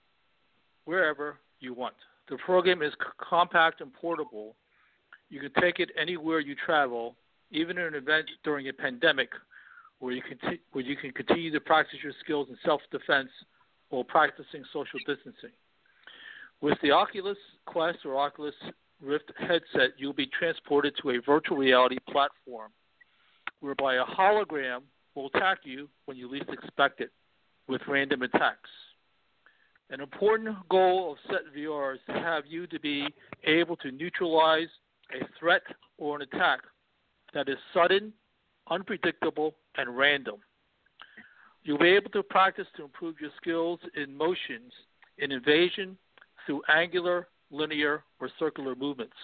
wherever you want. The program is c- compact and portable. You can take it anywhere you travel, even in an event during a pandemic, where you can t- where you can continue to practice your skills in self-defense while practicing social distancing. With the Oculus Quest or Oculus Rift headset, you'll be transported to a virtual reality platform whereby a hologram will attack you when you least expect it with random attacks. An important goal of SET V R is to have you to be able to neutralize a threat or an attack that is sudden, unpredictable, and random. You'll be able to practice to improve your skills in motions, in evasion, through angular, linear, or circular movements,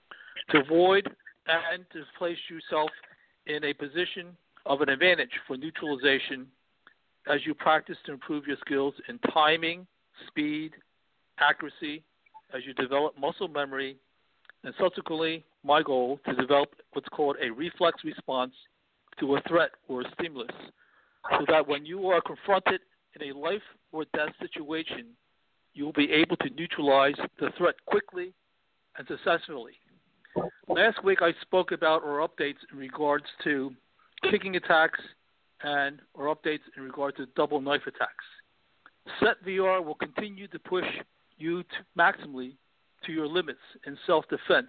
to avoid and to place yourself in a position of an advantage for neutralization as you practice to improve your skills in timing, speed, accuracy, as you develop muscle memory, and subsequently, my goal, to develop what's called a reflex response to a threat or a stimulus, so that when you are confronted in a life or death situation, you will be able to neutralize the threat quickly and successfully. Last week I spoke about our updates in regards to kicking attacks and our updates in regard to double knife attacks. SET V R will continue to push you to maximally to your limits in self-defense.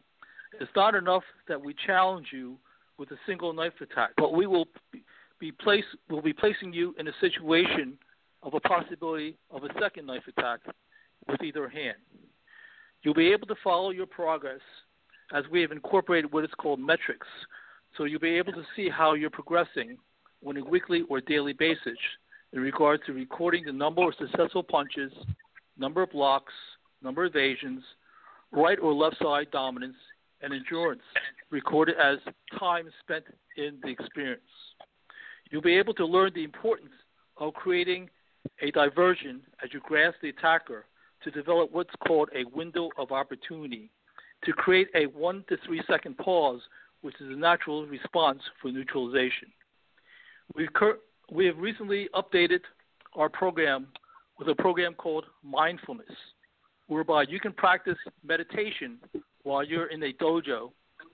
It's not enough that we challenge you with a single knife attack, but we will be place will be placing you in a situation of a possibility of a second knife attack with either hand. You'll be able to follow your progress as we have incorporated what is called metrics, so you'll be able to see how you're progressing on a weekly or daily basis in regard to recording the number of successful punches, number of blocks, number of evasions, right or left side dominance, and endurance, recorded as time spent in the experience. You'll be able to learn the importance of creating a diversion as you grasp the attacker to develop what's called a window of opportunity, to create a one to three second pause, which is a natural response for neutralization. We, cur- we have recently updated our program with a program called Mindfulness, whereby you can practice meditation while you're in a dojo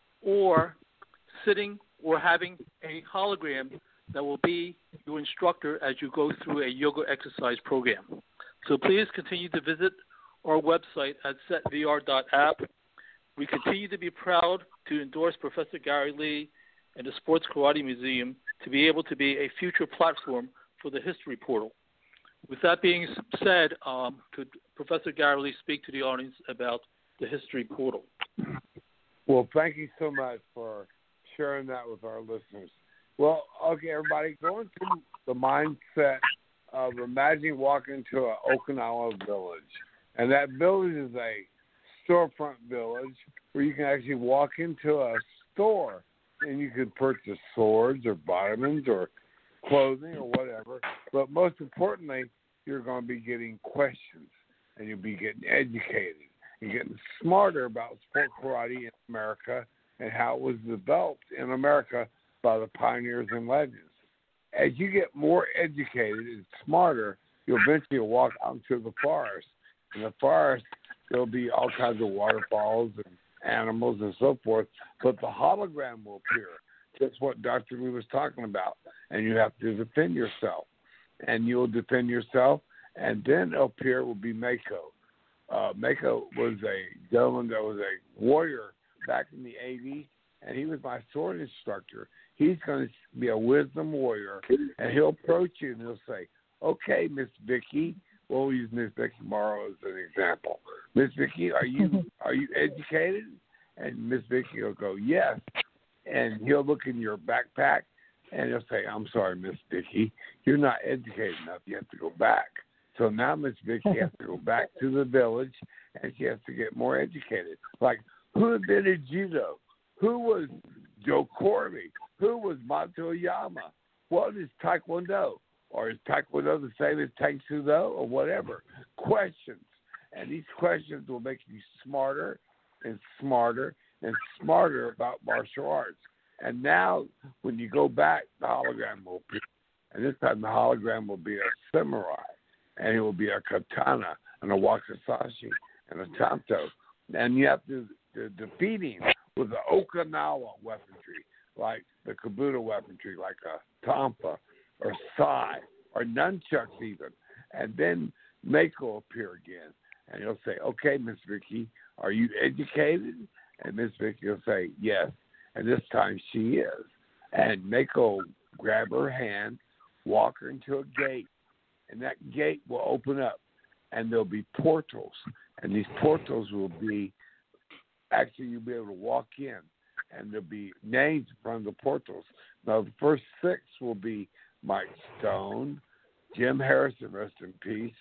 or sitting or having a hologram that will be your instructor as you go through a yoga exercise program. So please continue to visit our website at set v r dot app. We continue to be proud to endorse Professor Gary Lee and the Sports Karate Museum to be able to be a future platform for the History Portal. With that being said, um, could Professor Gary Lee speak to the audience about the History Portal? Well, thank you so much for sharing that with our listeners. Well, okay, everybody, go into the mindset of imagining walking into an Okinawa village. And that village is a storefront village where you can actually walk into a store and you can purchase swords or vitamins or clothing or whatever. But most importantly, you're going to be getting questions and you'll be getting educated and getting smarter about sport karate in America and how it was developed in America by the pioneers and legends. As you get more educated and smarter, you'll eventually walk out into the forest. In the forest, there'll be all kinds of waterfalls and animals and so forth, but the hologram will appear. That's what Doctor Lee was talking about. And you have to defend yourself. And you'll defend yourself, and then up here will be Mako. Uh, Mako was a gentleman that was a warrior back in the eighties, and he was my sword instructor. He's going to be a wisdom warrior, and he'll approach you and he'll say, okay, Miss Vicky, we'll use Miss Vicky Morrow as an example. Miss Vicky, are you are you educated? And Miss Vicky will go, yes. And he'll look in your backpack, and he'll say, I'm sorry, Miss Vicky, you're not educated enough. You have to go back. So now Miss Vicky has to go back to the village, and she has to get more educated. Like, who invented judo? Who was Joe Corby? Who was Motoyama? What is Taekwondo? Or is Taekwondo the same as Taekwondo or whatever? Questions. And these questions will make you smarter and smarter and smarter about martial arts. And now when you go back, the hologram will appear. And this time the hologram will be a samurai. And it will be a katana and a wakizashi and a tanto. And you have to, to defeat him with the Okinawa weaponry, like the Kabuto weaponry, like a tampa or sai or nunchucks even. And then Mako will appear again. And he'll say, okay, Miss Vicky, are you educated? And Miss Vicky will say, yes. And this time she is. And Mako will grab her hand, walk her into a gate, and that gate will open up, and there'll be portals. And these portals will be, actually you'll be able to walk in, and there'll be names in front of the portals. Now, the first six will be Mike Stone, Jim Harrison, rest in peace,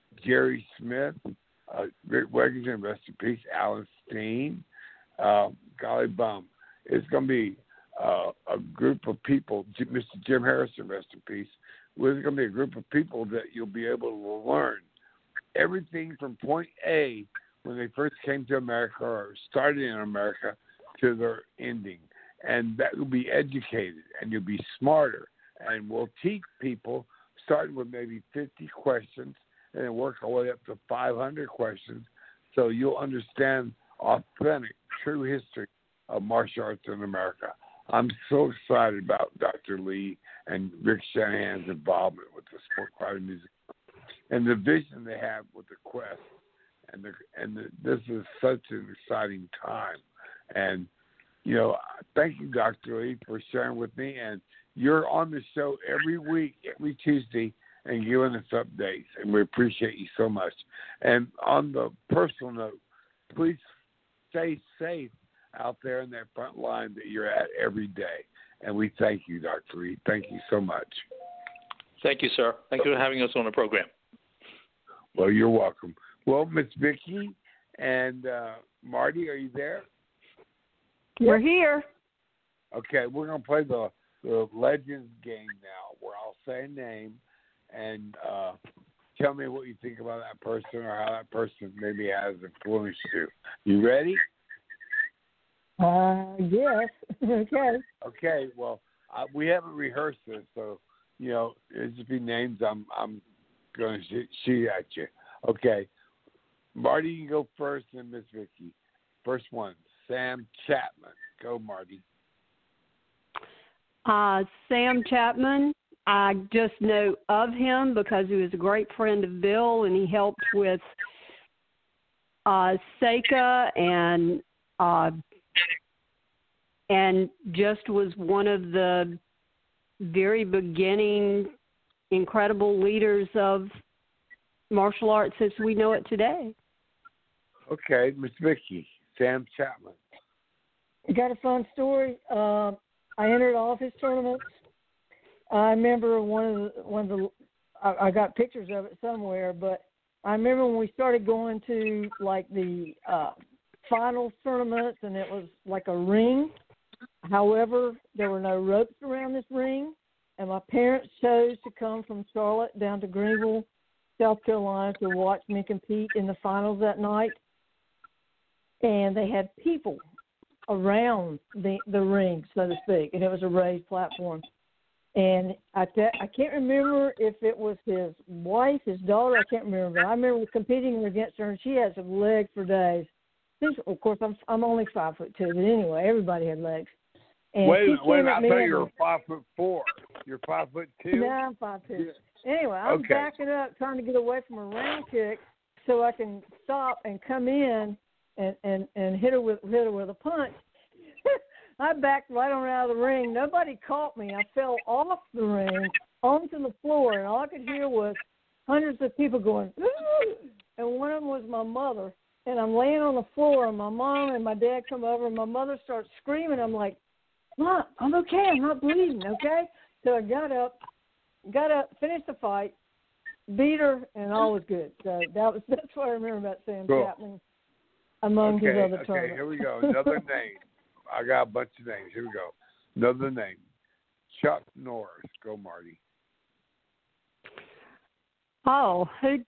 Jerry Smith, uh, Rick Wigginton, rest in peace, Alan Steen, uh, golly bum. It's going to be uh, a group of people, Mister Jim Harrison, rest in peace. There's going to be a group of people that you'll be able to learn everything from point A, when they first came to America or started in America, to their ending. And that will be educated, and you'll be smarter. And we'll teach people, starting with maybe fifty questions, and then work our way up to five hundred questions, so you'll understand authentic, true history of martial arts in America. I'm so excited about Doctor Lee and Rick Shanahan's involvement with the Sport Karate Museum and the vision they have with the quest. And the, and the, this is such an exciting time. And, you know, thank you, Doctor Lee, for sharing with me. And you're on the show every week, every Tuesday, and giving us updates. And we appreciate you so much. And on the personal note, please stay safe out there in that front line that you're at every day. And we thank you, Doctor Lee. Thank you so much. Thank you, sir. Thank you for having us on the program. Well, you're welcome. Well, Miss Vicky and uh, Marty, are you there? We're here. Okay, we're going to play the, the Legends game now, where I'll say a name and uh, tell me what you think about that person or how that person maybe has influenced you. You ready? Uh, yes. Okay. Okay. Well, uh, we haven't rehearsed this, so you know, it'll just be names. I'm I'm going to sh- shoot at you. Okay. Marty, you go first, and Miss Vicky. First one, Sam Chapman. Go, Marty. Uh, Sam Chapman, I just know of him because he was a great friend of Bill, and he helped with uh, Seika and uh, and just was one of the very beginning, incredible leaders of martial arts as we know it today. Okay, Miss Vicki, Sam Chapman. Got a fun story. Uh, I entered all of his tournaments. I remember one of the, one of the I, I got pictures of it somewhere, but I remember when we started going to like the uh, finals tournaments, and it was like a ring. However, there were no ropes around this ring, and my parents chose to come from Charlotte down to Greenville, South Carolina, to watch me compete in the finals that night. And they had people around the the ring, so to speak, and it was a raised platform. And I te- I can't remember if it was his wife, his daughter, I can't remember. But I remember competing against her, and she had some legs for days. Of course, I'm I'm only five foot two, but anyway, everybody had legs. And wait a she minute, wait a minute. I came at thought me you were and- five foot four. You're five foot two? No, I'm five two. Anyway, I was Okay. backing up, trying to get away from a round kick so I can stop and come in and, and, and hit her with hit her with a punch. I backed right on out of the ring. Nobody caught me. I fell off the ring onto the floor, and all I could hear was hundreds of people going, "Ooh!" And one of them was my mother. And I'm laying on the floor, and my mom and my dad come over, and my mother starts screaming. I'm like, "Mom, I'm okay. I'm not bleeding, okay?" So I got up, got up, finished the fight, beat her, and all was good. So that was that's what I remember about Sam Cool. Chapman among okay, his other okay, tournaments. here we go. Another name. I got a bunch of names. Here we go. Another name. Chuck Norris. Go, Marty. Oh, who?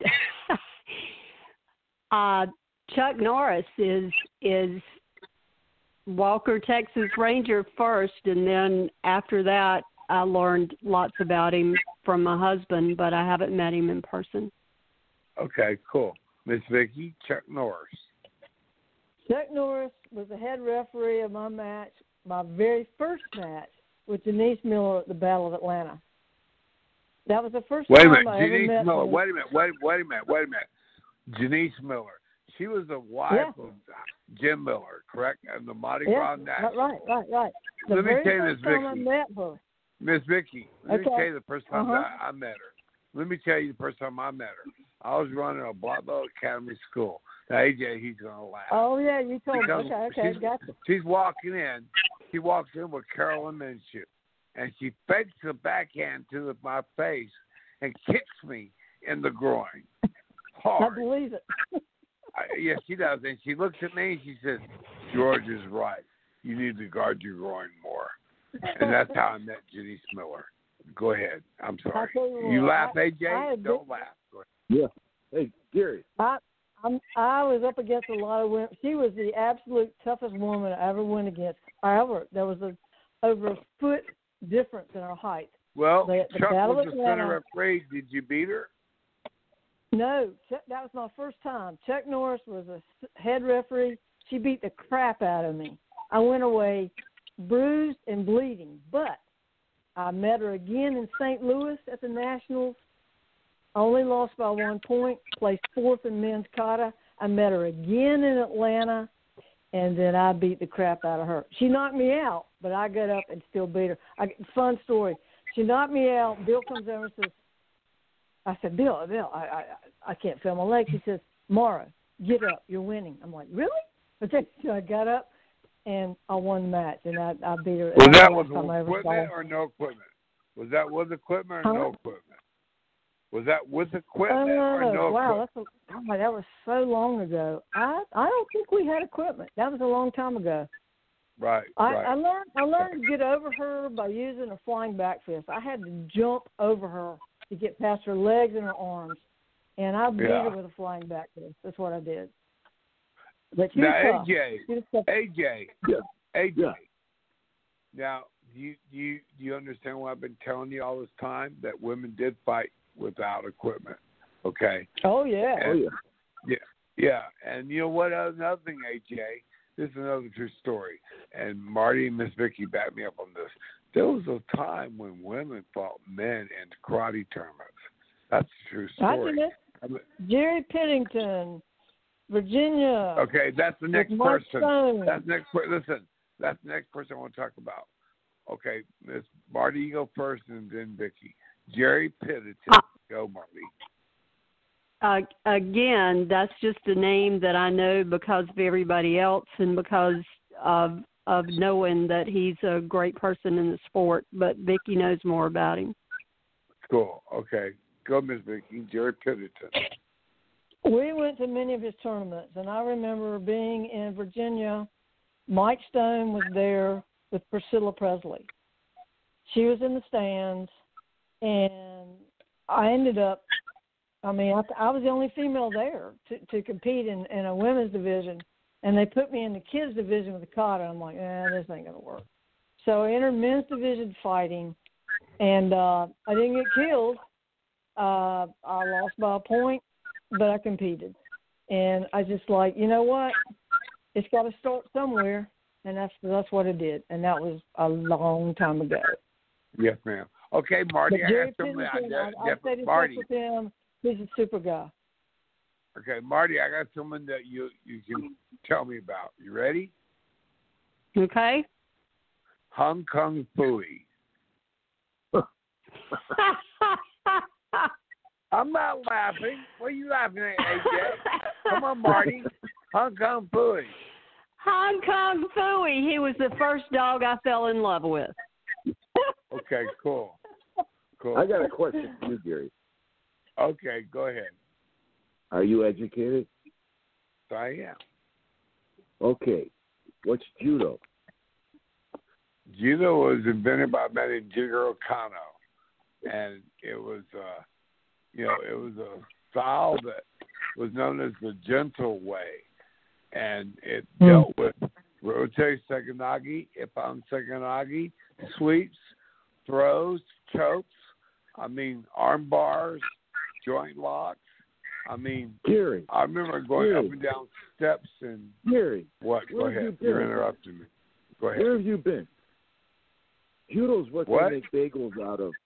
uh, Chuck Norris is is Walker, Texas Ranger first, and then after that, I learned lots about him from my husband, but I haven't met him in person. Okay, cool. Miss Vicki, Chuck Norris. Chuck Norris was the head referee of my match, my very first match with Denise Miller at the Battle of Atlanta. That was the first Wait a time minute, I ever Janice met Miller. her. Wait a minute. Wait, wait a minute. Wait a minute. Janice Miller. She was the wife Yeah. of Jim Miller, correct? And the Mardi Yeah, Gras National. right, right, right. The Let me very tell you first this, time I Vicki. met her. Miss Vicki, let Okay. me tell you the first time Uh-huh. that I met her. Let me tell you the first time I met her. I was running a Blackboard Academy school. Now, A J, he's going to laugh. Oh, yeah, you told me. Because Okay, okay, she's, gotcha. she's walking in. She walks in with Carolyn Minshew, and she fakes a backhand to the, my face and kicks me in the groin. Hard. I believe it. I, yes, she does. And she looks at me and she says, George is right. You need to guard your groin more. And that's how I met Janice Miller. Go ahead. I'm sorry. tell you You what, laugh, I- A J? I had Don't been- laugh. Go ahead. Yeah. Hey, Gary. I I'm, I was up against a lot of women. She was the absolute toughest woman I ever went against. However, there was a over a foot difference in our height. Well, The- the Chuck Battle was of the Atlanta- center referee. Did you beat her? No, Chuck, that was my first time. Chuck Norris was a s- head referee. She beat the crap out of me. I went away bruised and bleeding, but I met her again in Saint Louis at the Nationals. I only lost by one point, placed fourth in men's kata. I met her again in Atlanta, and then I beat the crap out of her. She knocked me out, but I got up and still beat her. I, fun story. She knocked me out. Bill comes over and says, I said, Bill, Bill, I, I, I can't feel my legs. He says, Mara, get up. You're winning. I'm like, really? But then so I got up, and I won the match, and I, I beat her. Was That's that the with last time I ever saw equipment her. or no equipment? Was that with equipment or Huh? no equipment? Was that with equipment Oh, or no wow, equipment? that's a, oh, that was so long ago. I I don't think we had equipment. That was a long time ago. Right, I, right. I learned I learned to get over her by using a flying back fist. I had to jump over her to get past her legs and her arms, and I beat Yeah. her with a flying back fist. That's what I did. But she Now, was tough. A J, She was tough. A J, Yeah. A J. Yeah. Now, do you, do you do you understand what I've been telling you all this time? That women did fight without equipment. Okay. Oh yeah. Oh, yeah. Yeah, yeah, and you know what? Another thing, A J. This is another true story, and Marty and Miss Vicki back me up on this. There was a time when women fought men in karate tournaments. That's a true I story. did it. I mean, Jerry Pittington, Virginia. okay, that's the next with Mike person. Stone. That's the next. per- Listen, that's the next person I want to talk about. Okay, Miss Marty, you go first, and then Vicky. Jerry Pittington. Uh, go, Marty. Uh, again, that's just a name that I know because of everybody else and because of of knowing that he's a great person in the sport. But Vicky knows more about him. Cool. Okay. Go, Miss Vicky. Jerry Pittington. We went to many of his tournaments, and I remember being in Virginia. Mike Stone was there with Priscilla Presley. She was in the stands, and I ended up, I mean, I, I was the only female there to, to compete in, in a women's division, and they put me in the kids' division with Okada. I'm like, eh, this ain't going to work. So I entered men's division fighting, and uh, I didn't get killed. Uh, I lost by a point, but I competed. And I just like, you know what? It's got to start somewhere, and that's that's what it did. And that was a long time ago. Yes, ma'am. Okay, Marty, But I Jerry got something. Pittington, I, I, I stayed in Marty. touch with him. He's a super guy. Okay, Marty, I got someone that you you can tell me about. You ready? Okay. Hong Kong Phooey. I'm not laughing. What are you laughing at, A J? Come on, Marty. Hong Kong Phooey. Hong Kong Phooey. He was the first dog I fell in love with. Okay, cool. Cool. I got a question for you, Gary. Okay, go ahead. Are you educated? I am. Okay. What's judo? Judo was invented by a man named Jigoro Kano, and it was, uh, you know, it was a style that was known as the gentle way, and it mm. dealt with rote sekanagi, ippon sekanagi, sweeps, throws, chokes. I mean, arm bars, joint locks. I mean, Gary, I remember going Gary. up and down steps and Gary, what? Go where have ahead. you You're been? interrupting me. Go ahead. Where have you been? Judo's what, What? they make bagels out of.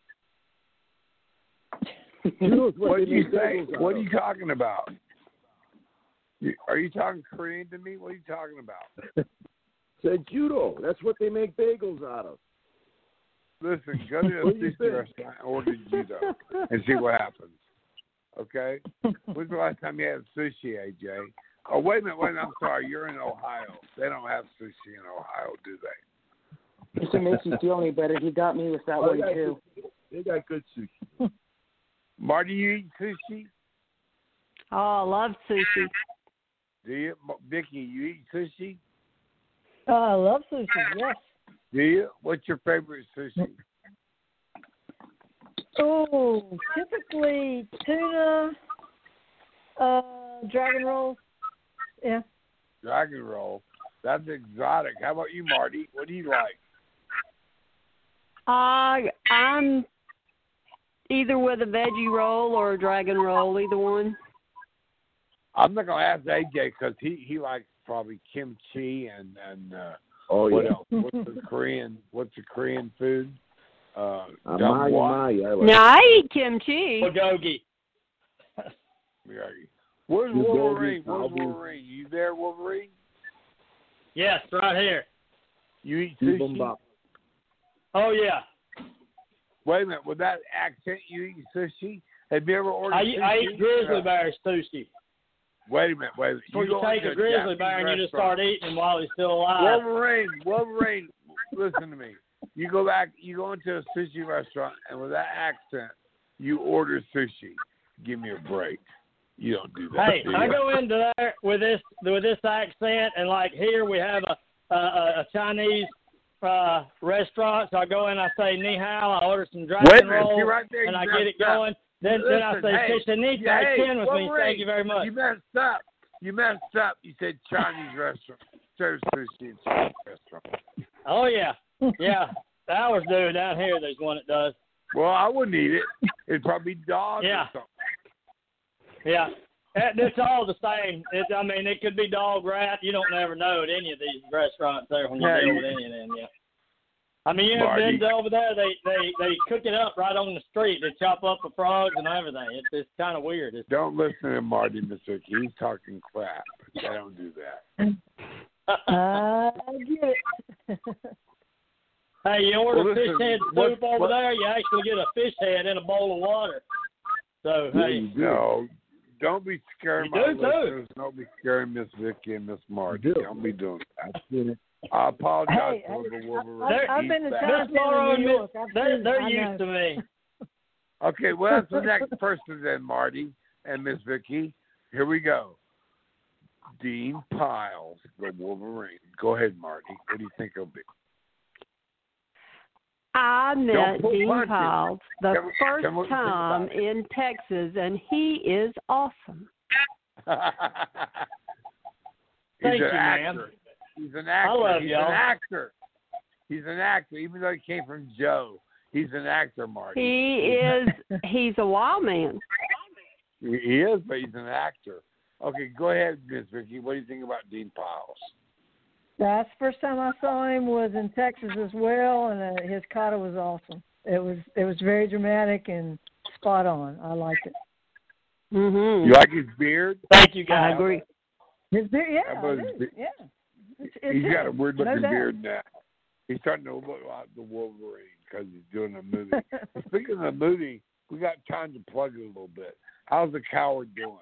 Judo's what, What they do you make say? bagels out What are of. you talking about? You, are you talking Korean to me? What are you talking about? Said judo. That's what they make bagels out of. Listen, go to a Where you sushi been? restaurant and order judo and see what happens. Okay? When's the last time you had sushi, A J? Oh, wait a minute, wait a minute. I'm sorry. You're in Ohio. They don't have sushi in Ohio, do they? Just to make you feel any better, he got me with that Oh, one, they got too. good- They got good sushi. Marty, you eat sushi? Oh, I love sushi. Do you? Vicky, you eat sushi? Oh, I love sushi, yes. Do you? What's your favorite sushi? Oh, typically tuna, uh, dragon roll. Yeah. Dragon roll. That's exotic. How about you, Marty? What do you like? Uh, I'm either with a veggie roll or a dragon roll, either one. I'm not gonna ask A J because he, he likes probably kimchi and and uh, Oh, what yeah. else? What's the Korean? What's the Korean food? Uh, Uh, dumb Maya, what? Maya, I like. Now, I eat kimchi. Bulgogi. Where's You Wolverine? go, Where's I'll be- Wolverine? You there, Wolverine? Yes, right here. You eat You sushi? bum Oh, yeah. Wait a minute. With that accent, you eat sushi? Have you ever ordered I, sushi? I eat grizzly Uh, bear sushi. Wait a minute. Wait a minute. Where you go take into a grizzly Japanese bear and you just restaurant. start eating him while he's still alive. Wolverine, Wolverine, listen to me. You go back, you go into a sushi restaurant, and with that accent, you order sushi. Give me a break. You don't do that. Hey, do I you? go into there with this with this accent, and like here we have a a, a Chinese uh, restaurant. So I go in, I say ni hao, I order some dragon Wait a minute, rolls, see right there, and you I get it messed up. going. Then then I Listen, say hey, Kishanita, yeah, hey, chin with me. Wolverine, Thank you very much. You messed up. You messed up. You said Chinese restaurant. Serve sushi in Chinese restaurant. Oh yeah, yeah. The hours do down here. There's one that does. Well, I wouldn't eat it. It'd probably be dog Yeah. or something. Yeah. It- It's all the same. It's, I mean, it could be dog, rat. You don't never know at any of these restaurants there when you Yeah, deal you- with any of them. Yeah. I mean, you ever Marty. been to over there? They they they cook it up right on the street. They chop up the frogs and everything. It's it's kind of weird. It's, Don't listen to Marty, Mister He's talking crap. They don't do that. I get it. hey, Hey, you order Well, listen, fish head what- soup over what- there, you actually get a fish head in a bowl of water. So, hey. No, don't be scaring You my do, too. listeners. Don't be scaring Miss Vicky and Miss Marty. You do. Don't be doing that. I apologize Hey, for hey, the Wolverine. I- I've been to He's China. back. Miss Morrow and New Miss, York. I've they're, seen- they're I used know. to me. Okay, well, that's the next person then, Marty and Miss Vicky. Here we go. Dean Piles, the Wolverine. Go ahead, Marty. What do you think it'll be? I Don't met pull Dean punches. Piles the Tell me- first tell me what you think time about it. in Texas, and he is awesome. He's Thank an you, actor. ma'am. He's an actor. love He's y'all. an actor. He's an actor, even though he came from Joe. He's an actor, Marty. He is, he's a wild man. He he is, but he's an actor. Okay, go ahead, Miss Vicky. What do you think about Dean Piles? That's the first time I saw him was in Texas as well, and uh, his kata was awesome. It was it was very dramatic and spot on. I liked it. Mhm. You like his beard? Thank you, I guys. agree. His beard, yeah, How I about his do. beard? yeah. It's, it's He's got a him, weird no looking doubt. beard now. He's starting to look like the Wolverine because he's doing a movie. Speaking of the movie, we got time to plug it a little bit. How's the Coward doing?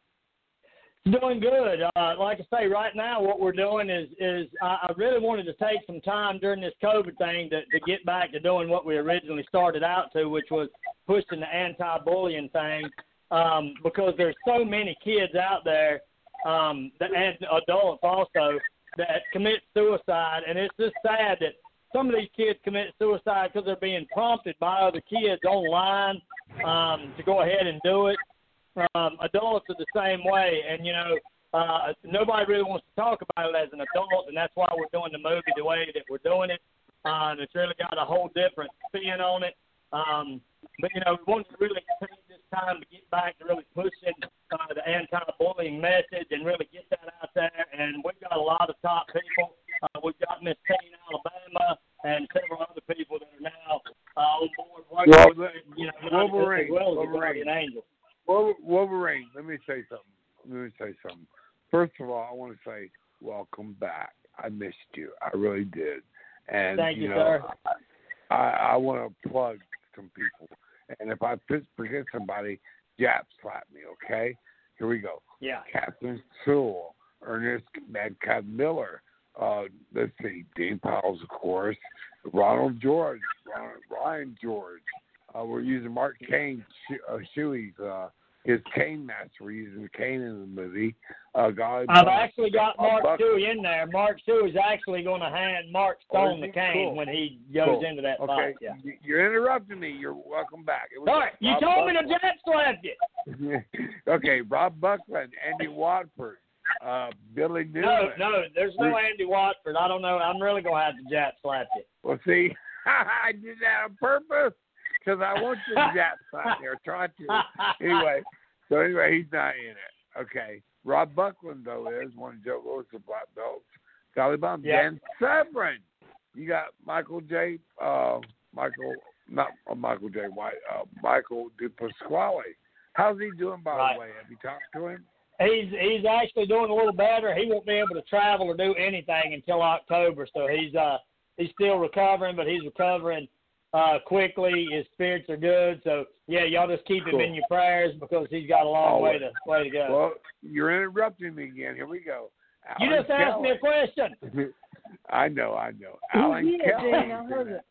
Doing good. Uh, like I say, right now what we're doing is is I, I really wanted to take some time during this COVID thing to, to get back to doing what we originally started out to, which was pushing the anti-bullying thing, um, because there's so many kids out there, um, that, and adults also, that commit suicide, and it's just sad that some of these kids commit suicide because they're being prompted by other kids online um, to go ahead and do it. Um, adults are the same way, and you know, uh, nobody really wants to talk about it as an adult, and that's why we're doing the movie the way that we're doing it. Uh, and it's really got a whole different spin on it. Um, but you know, we wanted to really take this time to get back to really pushing uh, the anti-bullying message and really get that out there. And we've got a lot of top people. Uh, we've got Miss Kane, Alabama, and several other people that are now uh, on board working Well, with, you know, Wolverine, as well as the Wolverine. Guardian Angel. Wolver- Wolverine, let me say something. Let me say something. First of all, I want to say welcome back. I missed you. I really did. And Thank you, you know, sir. I, I want to plug some people. And if I forget somebody, Jap slap me, okay? Here we go. Yeah. Catherine Sewell, Ernest Madcap Miller, uh, let's see, Dean Piles, of course, Ronald George, Ronald, Ryan George. Uh, we're using Mark Kane, uh, Shuey's, uh, his Kane match. We're using Kane in the movie. Uh, God, I've actually got uh, Mark Buck- Shuey in there. Mark Shuey's actually going to hand Mark Stone Oh, the is he? cane Cool. when he goes Cool. into that Okay, fight. Yeah. y- you're interrupting me. You're welcome back. It was Sorry, you Rob told me to Buckland. jet slap you. Okay, Rob Buckland, Andy Watford, uh, Billy Newman. No, no, there's no Andy Watford. I don't know. I'm really going to have to jet slap you. Well, see, I did that on purpose because I want you to jet slap me or try to. Anyway, so anyway, he's not in it. Okay. Rob Buckland, though, is one of Joe Louis' black belts. Golly Bomb, Yeah. Dan Severn. You got Michael J. Uh, Michael, not uh, Michael J. White, uh, Michael DePasquale. How's he doing, by Right. the way? Have you talked to him? He's he's actually doing a little better. He won't be able to travel or do anything until October, so he's uh he's still recovering, but he's recovering uh quickly. His spirits are good, so yeah, y'all just keep him Cool. in your prayers because he's got a long way to way to go. Well, you're interrupting me again. Here we go. You Alan just asked me a Kelly. question. I know, I know. Who Alan did, Kelly. Dean? I heard it.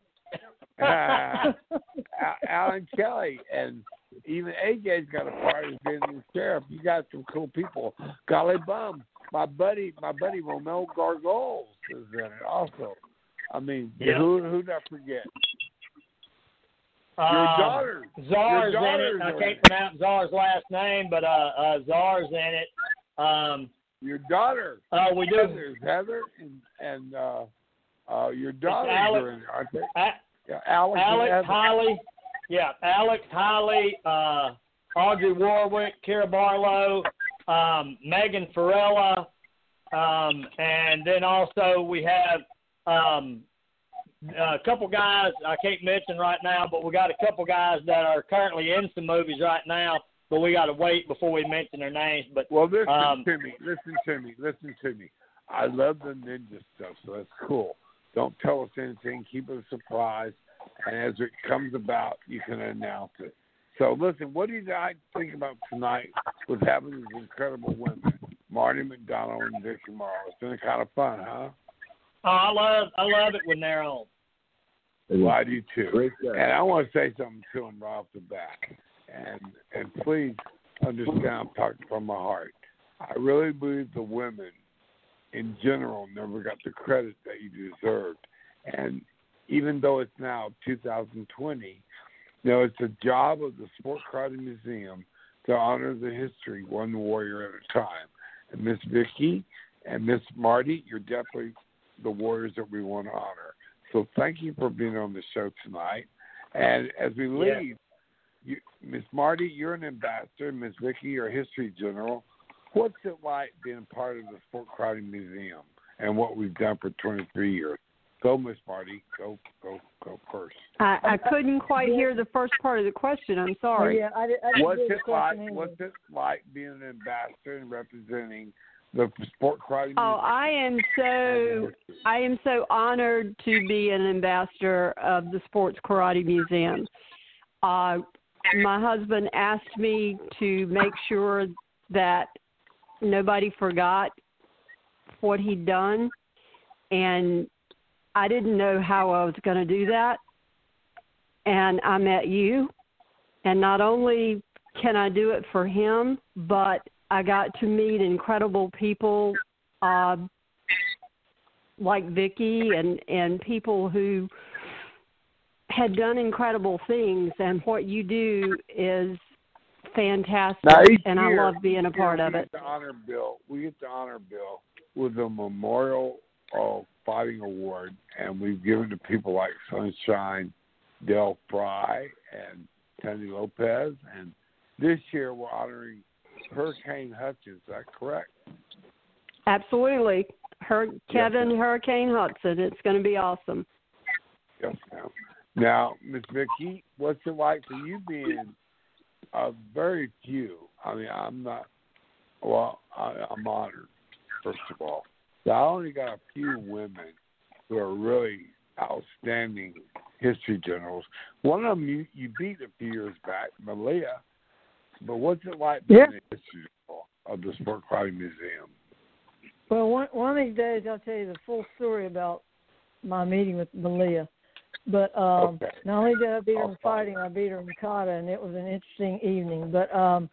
Uh, Alan Kelly and even A J's got a part as being the sheriff. You got some cool people. Golly bum, my buddy, my buddy Romel Gargoles is in it also. I mean, Yeah. who who did I forget? Your Um, daughter. Czar's Your in it. daughter's I in can't it. pronounce Czar's last name, but uh, uh Czar's in it. Um, Your daughter. uh, we do. Heather, Heather and and uh, uh, your daughters Alex. are in, it, aren't they? A- Yeah, Alex, and Alex Heather. Holly, yeah, Alex Holly, uh, Audrey Warwick, Kira Barlow, um, Megan Farella, um, and then also we have um, a couple guys I can't mention right now, but we got a couple guys that are currently in some movies right now, but we got to wait before we mention their names. But Well, listen um, to me. Listen to me. Listen to me. I love the ninja stuff, so that's cool. Don't tell us anything. Keep it a surprise. And as it comes about, you can announce it. So, listen, what do you guys think about tonight with having these incredible women, Marty McDonald and Vicky Morrow? It's been kind of fun, huh? Oh, I love I love it when they're on. Well, I do too. Great job. And I want to say something to them right off the bat. And and please understand, I'm talking from my heart. I really believe the women in general never got the credit that you deserved. And even though it's now two thousand twenty, you know, it's the job of the Sport Karate Museum to honor the history one warrior at a time. And Miss Vicky and Miss Marty, you're definitely the warriors that we want to honor. So thank you for being on the show tonight. And as we leave, you, Miss Marty, you're an ambassador. Miss Vicky, you're a history general. What's it like being part of the Sport Karate Museum and what we've done for twenty-three years? Go, Miss Marty. Go, go, go first. I, I couldn't quite hear the first part of the question. I'm sorry. Yeah, I, did, I didn't What's hear the it question like? either. What's it like being an ambassador and representing the Sport Karate Museum? Oh, I am so I am so honored to be an ambassador of the Sports Karate Museum. Uh, my husband asked me to make sure that nobody forgot what he'd done, and I didn't know how I was going to do that. And I met you, and not only can I do it for him, but I got to meet incredible people uh, like Vicky and, and people who had done incredible things, and what you do is fantastic, Now, each and year, I love being a part of we it. get to honor Bill. We get to honor Bill with a Memorial uh, Fighting Award, and we've given to people like Sunshine, Del Fry, and Tony Lopez. And this year we're honoring Hurricane Hutchins. Is that correct? Absolutely. Her, Kevin Yes, Hurricane Hudson. It's going to be awesome. Yes, ma'am. Now, Miss Vicky, what's it like for you being a very few? I mean, I'm not, well, I, I'm honored, first of all. So I only got a few women who are really outstanding history generals. One of them you, you beat a few years back, Malia. But what's it like being Yeah. a history general of the Sport Karate Museum? Well, one, one of these days I'll tell you the full story about my meeting with Malia. But um, Okay. not only did I beat her I'll in fighting, I beat her in kata, and it was an interesting evening. But um,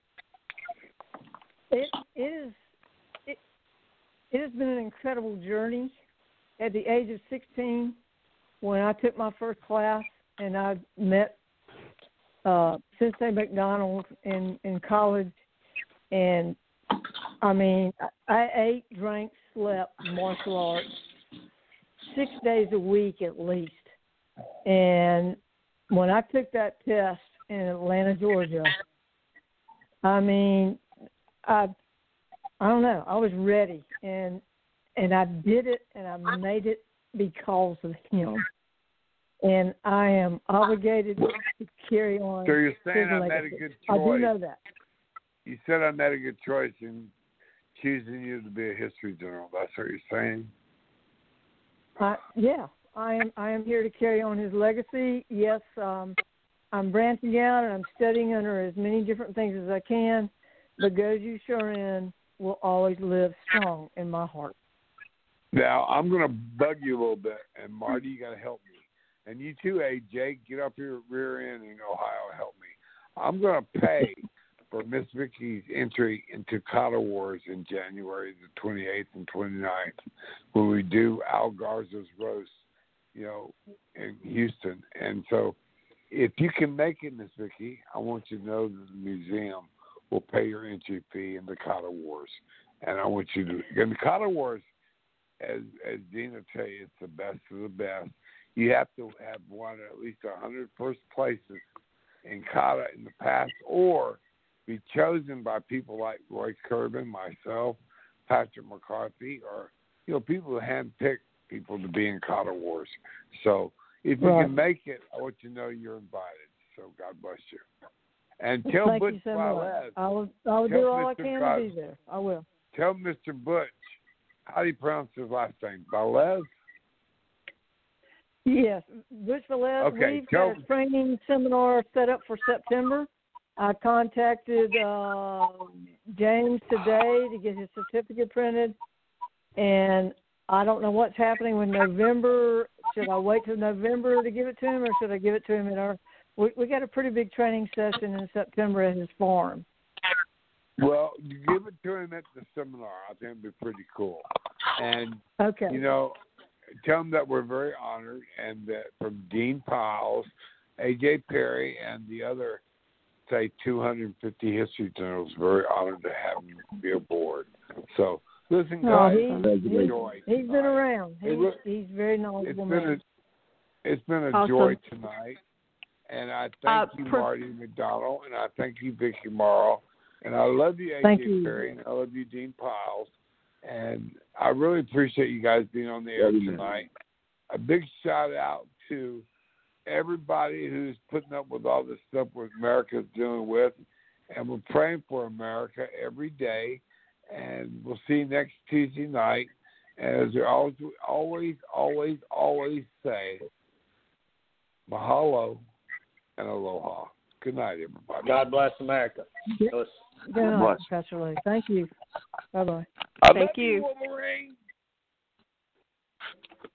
it, it is it, it has been an incredible journey. At the age of sixteen, when I took my first class, and I met uh, Sensei McDonald in, in college, and I mean, I, I ate, drank, slept martial arts six days a week at least. And when I took that test in Atlanta, Georgia, I mean, I I don't know, I was ready, and and I did it, and I made it because of him. And I am obligated to carry on. So you're saying his I made a legacy. good I do choice. know that. You said I made a good choice in choosing you to be a history general. That's what you're saying? Uh, yeah, I am. I am here to carry on his legacy. Yes, um, I'm branching out and I'm studying under as many different things as I can. But Goju Shorin will always live strong in my heart. Now I'm going to bug you a little bit, and Marty, you got to help me. And you too, A J, get up your rear end in Ohio and help me. I'm going to pay for Miss Vicky's entry into Kata Wars in January the twenty-eighth and twenty-ninth, when we do Al Garza's roast, you know, in Houston. And so if you can make it, Miss Vicky, I want you to know that the museum will pay your entry fee in the Kata Wars. And I want you to, in the Kata Wars, as, as Dina tell you, it's the best of the best. You have to have won at least one hundred first places in kata in the past, or be chosen by people like Roy Kerben, myself, Patrick McCarthy, or you know people who handpick people to be in kata wars. So if you Right. can make it, I want you to know you're invited. So God bless you. And tell Thank Butch you so Valez, much. I will. I will tell do all I Mister can God- to be there. I will. tell Mister Butch, how do you pronounce his last name? Valez? Yes, Butch Velez, Okay, we've tell- got a training seminar set up for September. I contacted uh, James today to get his certificate printed, and I don't know what's happening with November. Should I wait till November to give it to him, or should I give it to him in our? We, we got a pretty big training session in September at his farm. Well, you give it to him at the seminar. I think it'd be pretty cool. And Okay. you know, tell him that we're very honored, and that from Dean Piles, A J Perry, and the other, say, two hundred fifty History Journals, very honored to have him be aboard. So, listen, Oh, guys, he's, enjoy. he's, he's been around. He's, It- he's very It's knowledgeable been man. a, it's been a Awesome. joy tonight, and I thank Uh, you, pro- Marty McDonald, and I thank you, Vicki Morrow, and I love you, A J Thank you. Perry, and I love you, Dean Piles, and I really appreciate you guys being on the air Love you, man. tonight. A big shout out to everybody who's putting up with all this stuff what America's dealing with, and we're praying for America every day. And we'll see you next Tuesday night. And as we always, always, always, always say, mahalo and aloha. Good night, everybody. God bless America. Good Let's- night, bless. Professor Lee. Thank you. Bye-bye. I Thank love you. Wolverine.